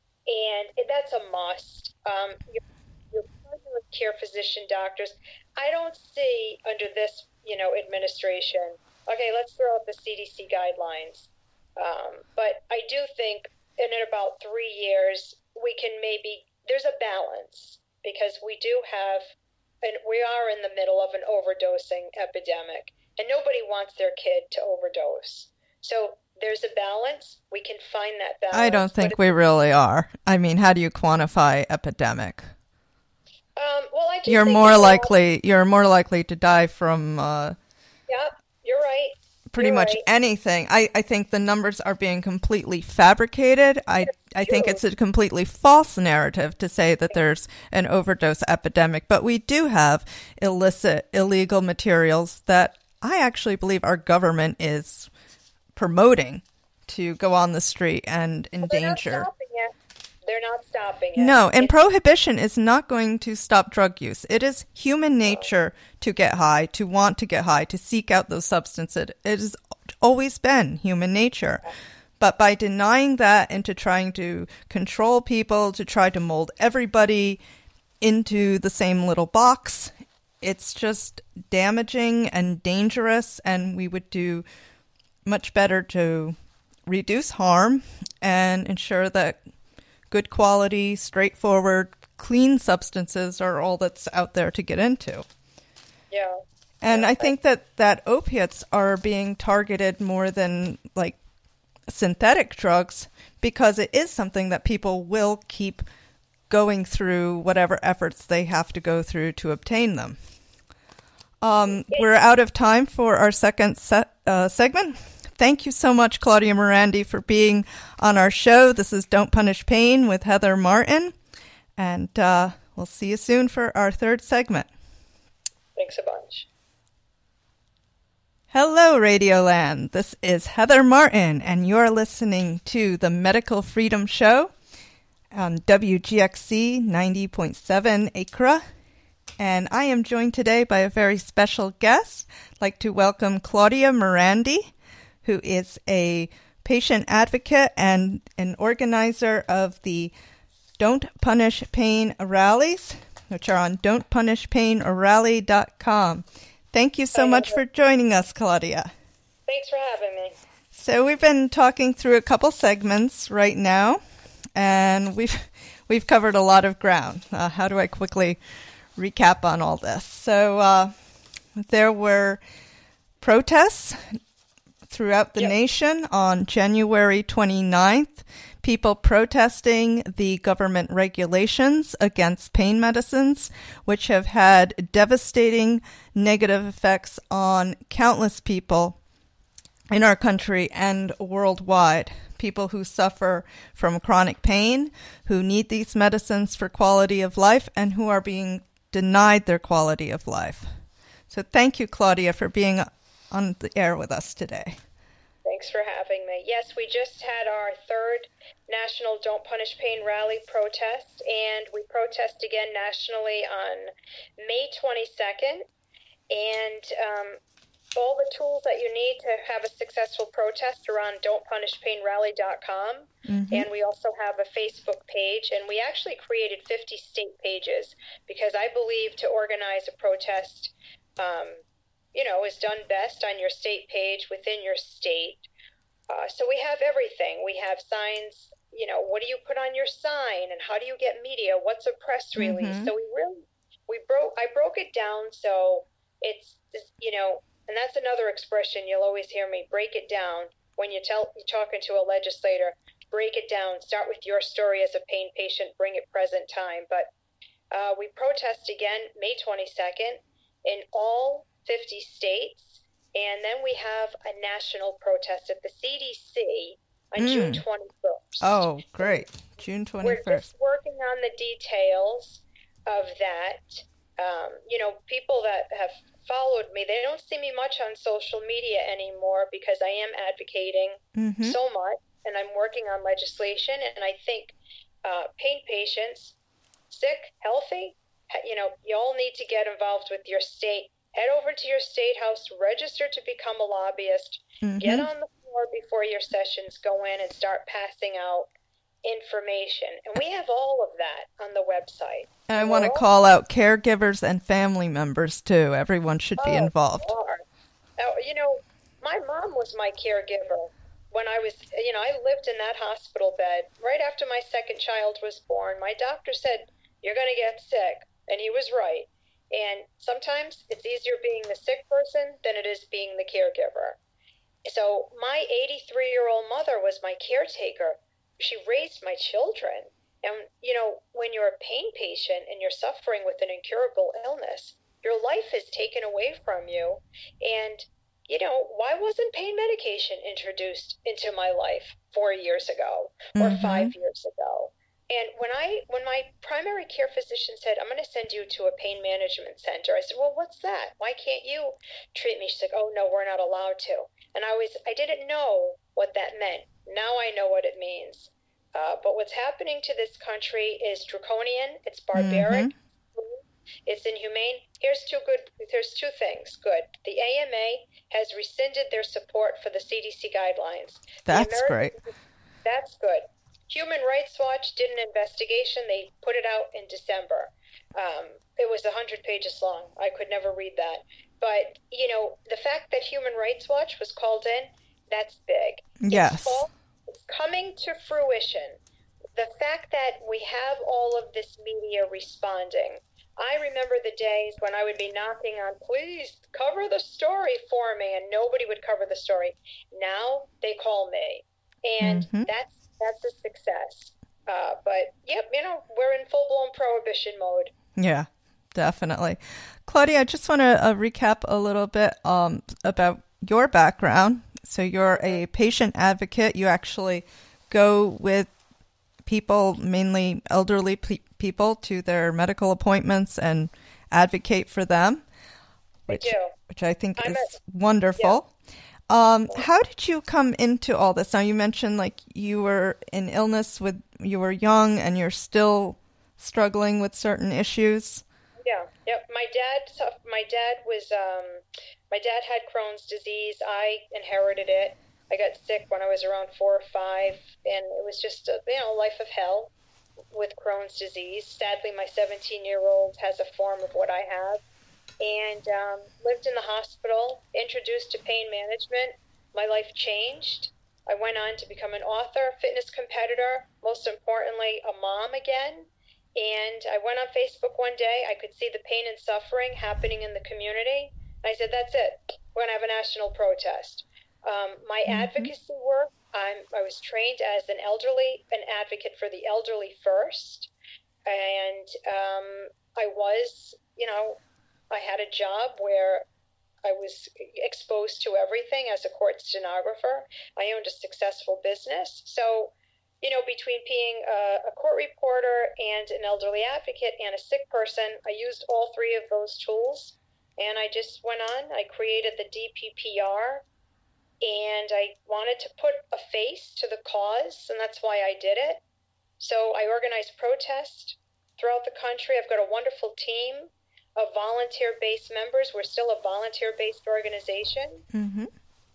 and that's a must. Um, you're, you're partnering with care physician doctors. I don't see under this, you know, administration, okay, let's throw out the C D C guidelines. Um, but I do think in about three years, we can maybe, there's a balance, because we do have, and we are in the middle of an overdosing epidemic, and nobody wants their kid to overdose. So there's a balance, we can find that balance. I don't think we really are. I mean, how do you quantify epidemic? Um, well, I just you're think more all, likely you're more likely to die from uh, yeah, you're right. pretty you're much right. anything. I, I think the numbers are being completely fabricated. I I think it's a completely false narrative to say that there's an overdose epidemic, but we do have illicit, illegal materials that I actually believe our government is promoting to go on the street and endanger. Well, they're not stopping it. They're not stopping it. No, and it's- prohibition is not going to stop drug use. It is human nature to get high, to want to get high, to seek out those substances. It has always been human nature. But by denying that and to trying to control people, to try to mold everybody into the same little box, it's just damaging and dangerous, and we would do much better to reduce harm and ensure that good quality, straightforward, clean substances are all that's out there to get into. Yeah. And yeah, I think that, that opiates are being targeted more than like synthetic drugs because it is something that people will keep going through whatever efforts they have to go through to obtain them. Um, we're out of time for our second set, uh, segment. Thank you so much, Claudia Morandi, for being on our show. This is Don't Punish Pain with Heather Martin. And uh, we'll see you soon for our third segment. Thanks a bunch. Hello, Radioland. This is Heather Martin, and you're listening to the Medical Freedom Show on W G X C ninety point seven Acra. And I am joined today by a very special guest. I'd like to welcome Claudia Morandi, who is a patient advocate and an organizer of the Don't Punish Pain rallies, which are on don't punish pain rally dot com. Thank you so much for joining us, Claudia. Thanks for having me. So we've been talking through a couple segments right now, and we've we've covered a lot of ground. Uh, how do I quickly recap on all this? So uh, there were protests throughout the Yep. nation on January twenty-ninth, people protesting the government regulations against pain medicines, which have had devastating negative effects on countless people in our country and worldwide. People who suffer from chronic pain, who need these medicines for quality of life, and who are being denied their quality of life. So thank you, Claudia, for being on the air with us today. Thanks for having me. Yes, we just had our third National Don't Punish Pain rally protest, and we protest again nationally on May twenty-second. And um, all the tools that you need to have a successful protest are on don't punish pain rally dot com. Mm-hmm. And we also have a Facebook page, and we actually created fifty state pages because I believe to organize a protest um, you know, is done best on your state page within your state. Uh, so we have everything. We have signs, you know, what do you put on your sign and how do you get media? What's a press release? Mm-hmm. So we really, we broke, I broke it down so it's, you know, and that's another expression you'll always hear me, break it down. When you tell, you're talking to a legislator, break it down, start with your story as a pain patient, bring it present time. But uh, we protest again May twenty-second in all fifty states, and then we have a national protest at the C D C on mm. June twenty-first. Oh, great. June twenty-first. We're just working on the details of that. Um, you know, people that have followed me, they don't see me much on social media anymore because I am advocating mm-hmm. so much, and I'm working on legislation, and I think uh, pain patients, sick, healthy, you know, you all need to get involved with your state. Head over to your state house, register to become a lobbyist, mm-hmm. get on the floor before your sessions go in and start passing out information. And we have all of that on the website. And I want to call out caregivers and family members, too. Everyone should be oh, involved. Oh, you know, my mom was my caregiver when I was, you know, I lived in that hospital bed right after my second child was born. My doctor said, you're going to get sick. And he was right. And sometimes it's easier being the sick person than it is being the caregiver. So my eighty-three-year-old mother was my caretaker. She raised my children. And, you know, when you're a pain patient and you're suffering with an incurable illness, your life is taken away from you. And, you know, why wasn't pain medication introduced into my life four years ago or mm-hmm. five years ago? And when I, when my primary care physician said, I'm going to send you to a pain management center, I said, well, what's that? Why can't you treat me? She's like, oh, no, we're not allowed to. And I was, I didn't know what that meant. Now I know what it means. Uh, but what's happening to this country is draconian. It's barbaric. Mm-hmm. It's inhumane. Here's two good. There's two things. Good. The A M A has rescinded their support for the C D C guidelines. That's great. That's good. Human Rights Watch did an investigation. They put it out in December. Um, it was a hundred pages long. I could never read that. But you know, the fact that Human Rights Watch was called in, that's big. Yes. It's all, It's coming to fruition. The fact that we have all of this media responding. I remember the days when I would be knocking on, please cover the story for me, and nobody would cover the story. Now they call me, and mm-hmm. that's that's a success. Uh, but, yep, you know, we're in full-blown prohibition mode. Yeah, definitely. Claudia, I just want to uh, recap a little bit um, about your background. So you're a patient advocate. You actually go with people, mainly elderly pe- people, to their medical appointments and advocate for them, which, I do. which I think I'm is a, wonderful. Yeah. Um, how did you come into all this? Now, you mentioned like you were in illness with, you were young and you're still struggling with certain issues. Yeah. Yep. My dad, my dad was, um, my dad had Crohn's disease. I inherited it. I got sick when I was around four or five, and it was just a, you know, life of hell with Crohn's disease. Sadly, my seventeen-year-old has a form of what I have, and um, lived in the hospital, introduced to pain management. My life changed. I went on to become an author, fitness competitor, most importantly, a mom again. And I went on Facebook one day. I could see the pain and suffering happening in the community. I said, that's it. We're going to have a national protest. Um, my mm-hmm. advocacy work, I'm, I was trained as an elderly, an advocate for the elderly first. And um, I was, you know, I had a job where I was exposed to everything as a court stenographer. I owned a successful business. So, you know, between being a, a court reporter and an elderly advocate and a sick person, I used all three of those tools. And I just went on. I created the D P P R, and I wanted to put a face to the cause, and that's why I did it. So I organized protests throughout the country. I've got a wonderful team of volunteer-based members. We're still a volunteer-based organization. Mm-hmm.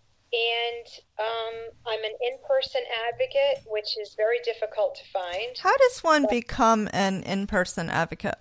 And um, I'm an in-person advocate, which is very difficult to find. How does one but, become an in-person advocate?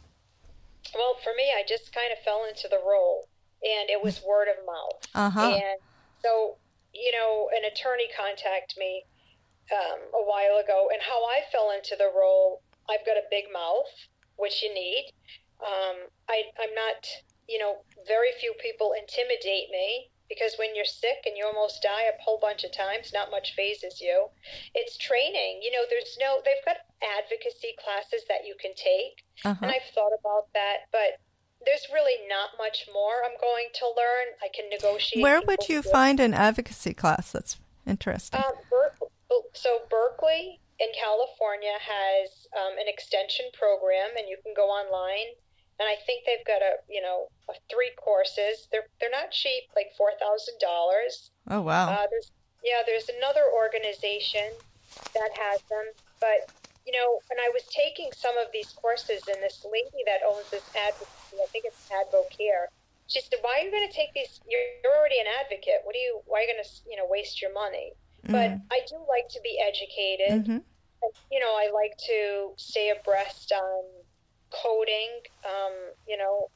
Well, for me, I just kind of fell into the role, and it was word of mouth. Uh-huh. And so, you know, an attorney contacted me um, a while ago, and how I fell into the role, I've got a big mouth, which you need. Um, I, I'm not, you know, very few people intimidate me, because when you're sick and you almost die a whole bunch of times, not much phases you. It's training. You know, there's no, they've got advocacy classes that you can take. Uh-huh. And I've thought about that, but there's really not much more I'm going to learn. I can negotiate. Where would you find an advocacy class? That's interesting. Um, Ber- so Berkeley in California has um, an extension program, and you can go online. And I think they've got a, you know, a three courses. They're they're not cheap, like four thousand dollars. Oh wow! Uh, there's yeah, there's another organization that has them. But you know, and I was taking some of these courses, and this lady that owns this advocacy, I think it's Advocare. She said, "Why are you going to take these? You're, you're already an advocate. What do you? Why are you going to, you know, waste your money?" Mm-hmm. But I do like to be educated. Mm-hmm. And, you know, I like to stay abreast on coding. Um, you know,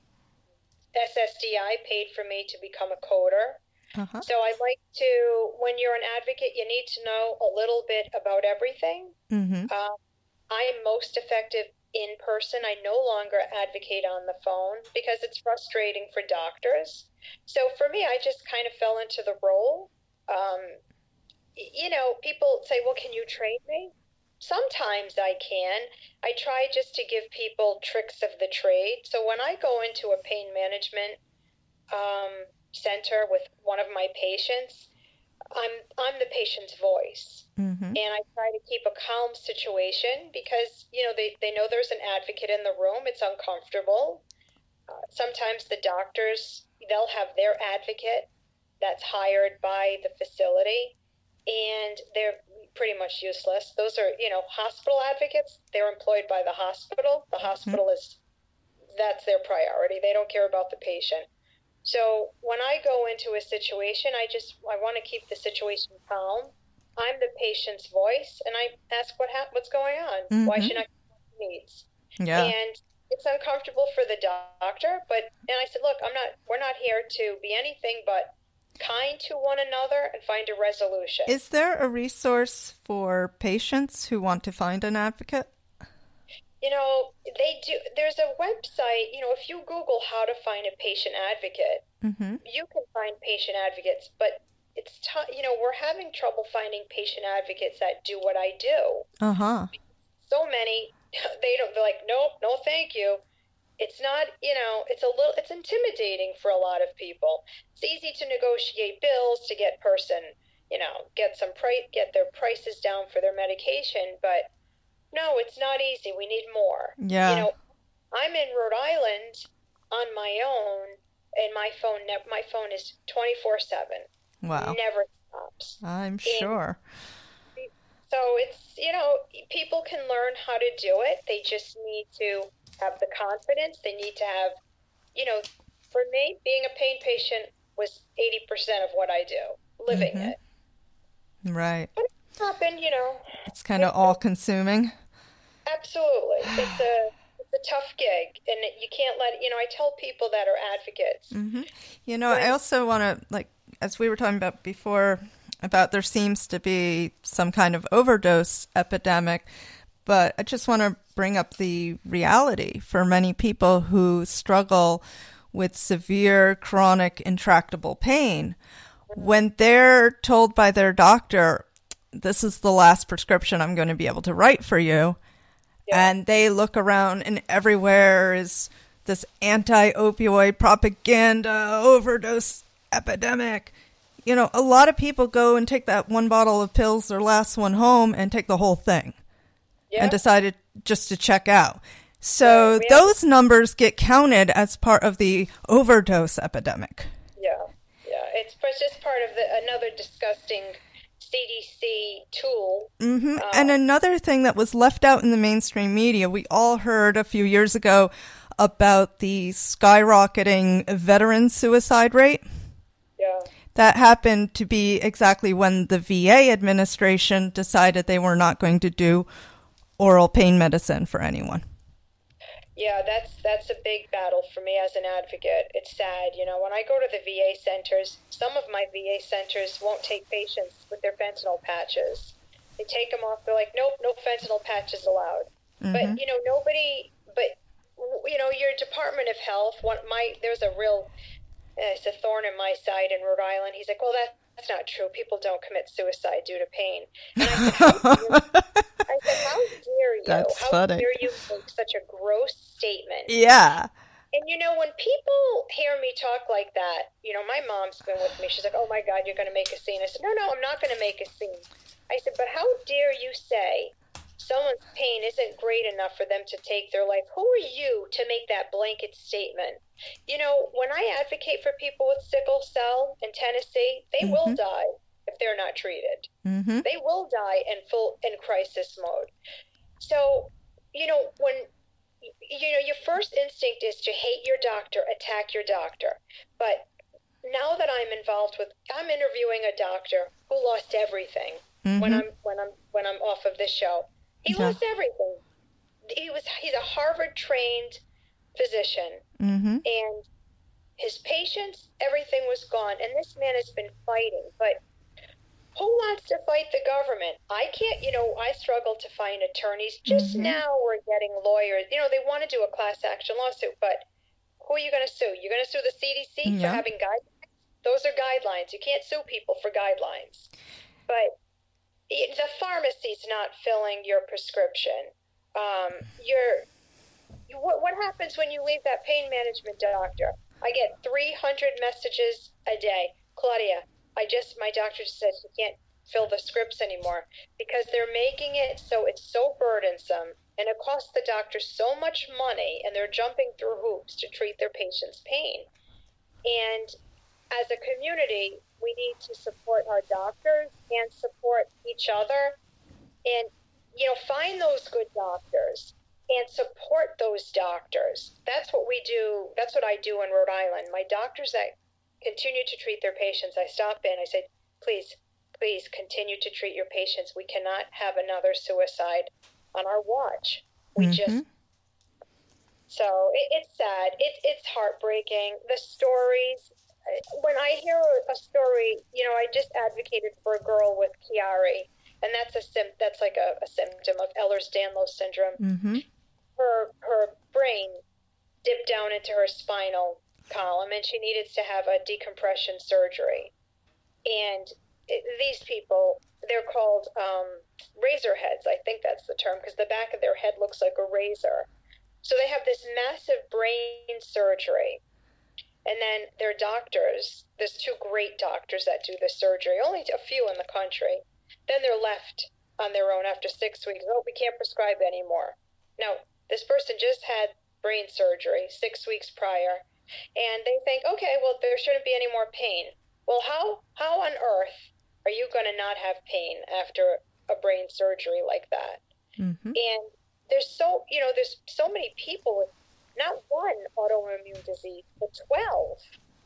S S D I paid for me to become a coder. Uh-huh. So I like to, when you're an advocate, you need to know a little bit about everything. Mm-hmm. Um, I am most effective in person. I no longer advocate on the phone because it's frustrating for doctors. So for me, I just kind of fell into the role. Um, you know, people say, well, can you train me? Sometimes I can. I try just to give people tricks of the trade. So when I go into a pain management um, center with one of my patients, I'm I'm the patient's voice. Mm-hmm. And I try to keep a calm situation because, you know, they, they know there's an advocate in the room. It's uncomfortable. Uh, sometimes the doctors, they'll have their advocate that's hired by the facility, and they're pretty much useless. Those are, you know, hospital advocates. They're employed by the hospital. The hospital mm-hmm. is, that's their priority. They don't care about the patient. So when I go into a situation, I just, I want to keep the situation calm. I'm the patient's voice, and I ask what ha- what's going on. Mm-hmm. Why should I get needs? Yeah. And it's uncomfortable for the doctor, but, and I said, look, I'm not, we're not here to be anything but kind to one another and find a resolution. Is there a resource for patients who want to find an advocate? You know, they do. There's a website, you know, if you Google how to find a patient advocate, mm-hmm. you can find patient advocates, but it's, t- you know, we're having trouble finding patient advocates that do what I do. Uh-huh. So many, they don't, they're like, nope, no, thank you. It's not, you know, it's a little, it's intimidating for a lot of people. It's easy to negotiate bills to get person, you know, get some price, get their prices down for their medication, but no, it's not easy. We need more. Yeah. You know, I'm in Rhode Island on my own, and my phone, my phone is twenty-four seven. Wow. Never stops. I'm sure. And so it's, you know, people can learn how to do it. They just need to have the confidence. They need to have, you know, for me, being a pain patient was eighty percent of what I do, living mm-hmm. it. Right. But it's happened, you know. It's kind of all-consuming. Absolutely. It's a it's a tough gig, and you can't let, you know, I tell people that are advocates. Mm-hmm. You know, but I also want to, like, as we were talking about before, about there seems to be some kind of overdose epidemic, but I just want to bring up the reality for many people who struggle with severe, chronic, intractable pain. Mm-hmm. When they're told by their doctor, this is the last prescription I'm going to be able to write for you, yeah. and they look around and everywhere is this anti-opioid propaganda, overdose epidemic. You know, a lot of people go and take that one bottle of pills, their last one home, and take the whole thing. Yeah. And decided just to check out. So right. those numbers get counted as part of the overdose epidemic. Yeah, yeah. It's just part of the, another disgusting C D C tool. Mm-hmm. Um, and another thing that was left out in the mainstream media, we all heard a few years ago about the skyrocketing veteran suicide rate. Yeah. That happened to be exactly when the V A administration decided they were not going to do oral pain medicine for anyone. Yeah, that's that's a big battle for me as an advocate. It's sad, you know, when I go to the V A centers, some of my V A centers won't take patients with their fentanyl patches. They take them off. They're like, nope, no fentanyl patches allowed. Mm-hmm. But, you know, nobody, but, you know, your Department of Health, one, my, there's a real, uh, it's a thorn in my side in Rhode Island. He's like, well, that, that's not true. People don't commit suicide due to pain. And I said, how dare, I said, how dare you? That's how funny. dare you make such a gross statement? Yeah. And, you know, when people hear me talk like that, you know, my mom's been with me. She's like, oh, my God, you're going to make a scene. I said, no, no, I'm not going to make a scene. I said, but how dare you say someone's pain isn't great enough for them to take their life? Who are you to make that blanket statement? You know, when I advocate for people with sickle cell in Tennessee, they mm-hmm. will die if they're not treated. Mm-hmm. They will die in full in crisis mode. So, you know, when, you know, your first instinct is to hate your doctor, attack your doctor. But now that I'm involved with, I'm interviewing a doctor who lost everything mm-hmm. when I'm when I'm when I'm off of this show. He yeah. lost everything. He was he's a Harvard trained physician, mm-hmm. and his patients, everything was gone. And this man has been fighting. But who wants to fight the government? I can't, you know, I struggle to find attorneys. Just mm-hmm. now we're getting lawyers. You know, they want to do a class action lawsuit, but who are you going to sue? You're going to sue the C D C yeah. for having guidelines? Those are guidelines. You can't sue people for guidelines. But the pharmacy's not filling your prescription. Um, you're, what, what happens when you leave that pain management doctor? I get three hundred messages a day. Claudia, I just, my doctor just said she can't fill the scripts anymore because they're making it so it's so burdensome and it costs the doctor so much money and they're jumping through hoops to treat their patients' pain. And as a community, we need to support our doctors and support each other and, you know, find those good doctors and support those doctors. That's what we do. That's what I do in Rhode Island. My doctors that continue to treat their patients, I stop in, I say, please, please continue to treat your patients. We cannot have another suicide on our watch. We mm-hmm. just, so it, it's sad. It, it's heartbreaking. The stories, when I hear a story, you know, I just advocated for a girl with Chiari, and that's a sim, that's like a, a symptom of Ehlers-Danlos syndrome. Mm-hmm. Her, her brain dipped down into her spinal column, and she needed to have a decompression surgery. And it, these people, they're called um, razor heads. I think that's the term, because the back of their head looks like a razor. So they have this massive brain surgery. And then their doctors, there's two great doctors that do the surgery, only a few in the country. Then they're left on their own after six weeks. Oh, we can't prescribe anymore. Now, this person just had brain surgery six weeks prior. And they think, okay, well, there shouldn't be any more pain. Well, how how on earth are you going to not have pain after a brain surgery like that? Mm-hmm. And there's so, you know, there's so many people with not one autoimmune disease, but twelve.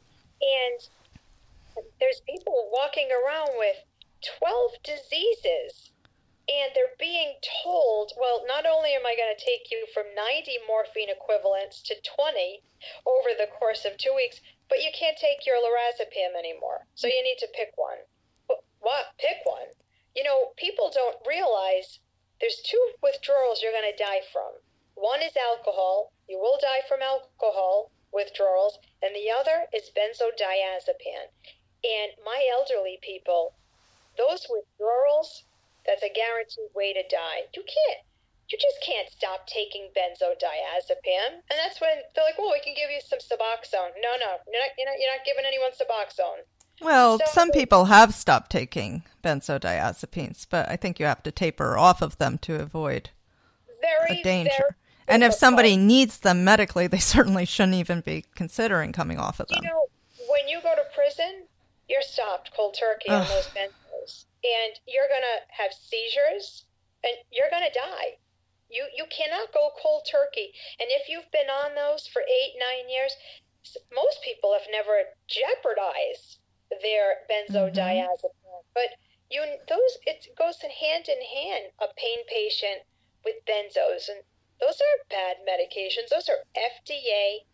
And there's people walking around with twelve diseases. And they're being told, well, not only am I going to take you from ninety morphine equivalents to twenty over the course of two weeks, but you can't take your lorazepam anymore. So you need to pick one. What? Pick one? You know, people don't realize there's two withdrawals you're going to die from. One is alcohol. You will die from alcohol withdrawals. And the other is benzodiazepam. And my elderly people, those withdrawals, that's a guaranteed way to die. You can't, you just can't stop taking benzodiazepam. And that's when they're like, well, we can give you some Suboxone. No, no, you're not, you're not, you're not giving anyone Suboxone. Well, so, some people have stopped taking benzodiazepines, but I think you have to taper off of them to avoid very, a danger. Very and if difficult. somebody needs them medically, they certainly shouldn't even be considering coming off of them. You know, when you go to prison, you're stopped cold turkey on those benzos. And you're going to have seizures, and you're going to die. You you cannot go cold turkey. And if you've been on those for eight, nine years, most people have never jeopardized their benzodiazepam. Mm-hmm. But you those it goes hand in hand, a pain patient with benzos. And those aren't bad medications. Those are F D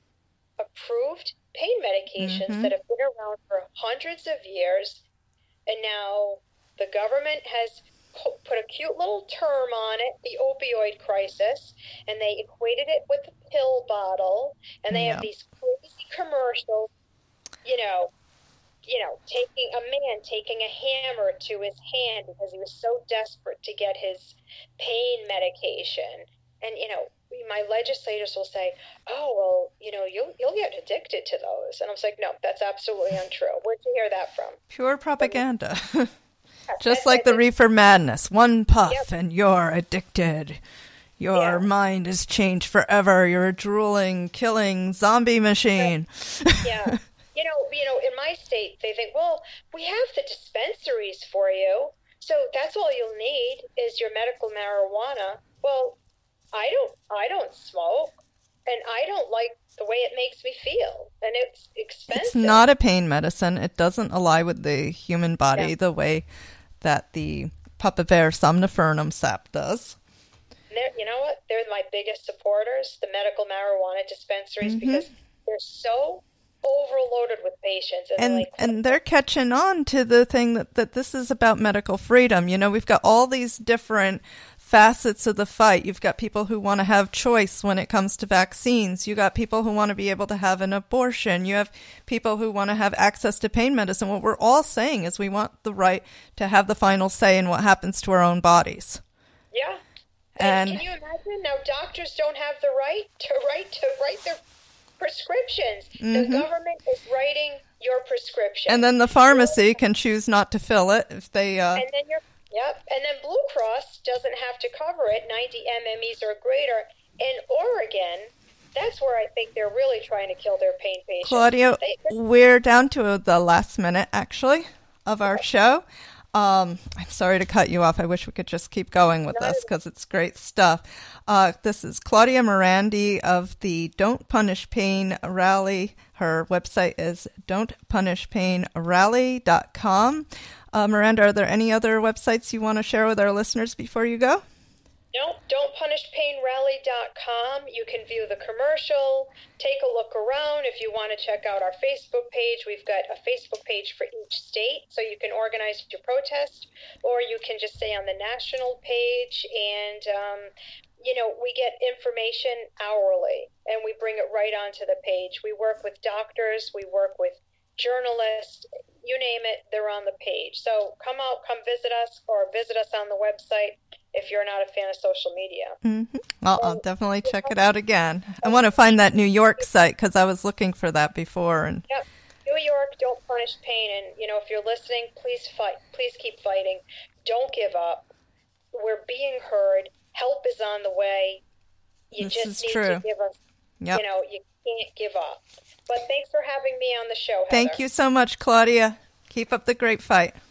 A-approved pain medications mm-hmm. that have been around for hundreds of years. And now the government has put a cute little term on it, the opioid crisis, and they equated it with the pill bottle, and they yeah. have these crazy commercials, you know, you know, taking a man taking a hammer to his hand because he was so desperate to get his pain medication. And, you know, my legislators will say, oh, well, you know, you'll, you'll get addicted to those. And I was like, no, that's absolutely untrue. Where'd you hear that from? Pure propaganda. Just like the reefer madness. One puff yep. and you're addicted. Your yeah. mind is changed forever. You're a drooling, killing zombie machine. Yeah. You know, you know, in my state, they think, well, we have the dispensaries for you. So that's all you'll need is your medical marijuana. Well, I don't, I don't smoke, and I don't like the way it makes me feel, and it's expensive. It's not a pain medicine. It doesn't ally with the human body yeah. the way that the Papaver somnifernum sap does. They're, you know what? They're my biggest supporters, the medical marijuana dispensaries, mm-hmm. because they're so overloaded with patients. And like, and they're catching on to the thing that, that this is about medical freedom. You know, we've got all these different facets of the fight. You've got people who want to have choice when it comes to vaccines. You got people who want to be able to have an abortion. You have people who want to have access to pain medicine. What we're all saying is we want the right to have the final say in what happens to our own bodies. Yeah. And, and can you imagine now doctors don't have the right to write to write their prescriptions. Mm-hmm. The government is writing your prescription. And then the pharmacy can choose not to fill it if they uh And then you're Yep. And then Blue Cross doesn't have to cover it, ninety M M Es or greater. In Oregon, that's where I think they're really trying to kill their pain patients. Claudia, they, we're down to the last minute, actually, of our show. Um, I'm sorry to cut you off. I wish we could just keep going with this because it's great stuff. Uh, this is Claudia Morandi of the Don't Punish Pain Rally. Her website is don't punish pain rally dot com. Uh, Miranda, are there any other websites you want to share with our listeners before you go? No, don't punish pain rally dot com. You can view the commercial, take a look around. If you want to check out our Facebook page, we've got a Facebook page for each state, so you can organize your protest, or you can just stay on the national page. And, um, you know, we get information hourly, and we bring it right onto the page. We work with doctors, we work with journalists, you name it, they're on the page. So come out, come visit us, or visit us on the website if you're not a fan of social media. Mm-hmm. Well, I'll definitely check it out again. I want to find that New York site because I was looking for that before. And yep. New York, Don't Punish Pain. And, you know, if you're listening, please fight. Please keep fighting. Don't give up. We're being heard. Help is on the way. You this just is need true. to give us, yep. you know, you can't give up. But thanks for having me on the show, Heather. Thank you so much, Claudia. Keep up the great fight.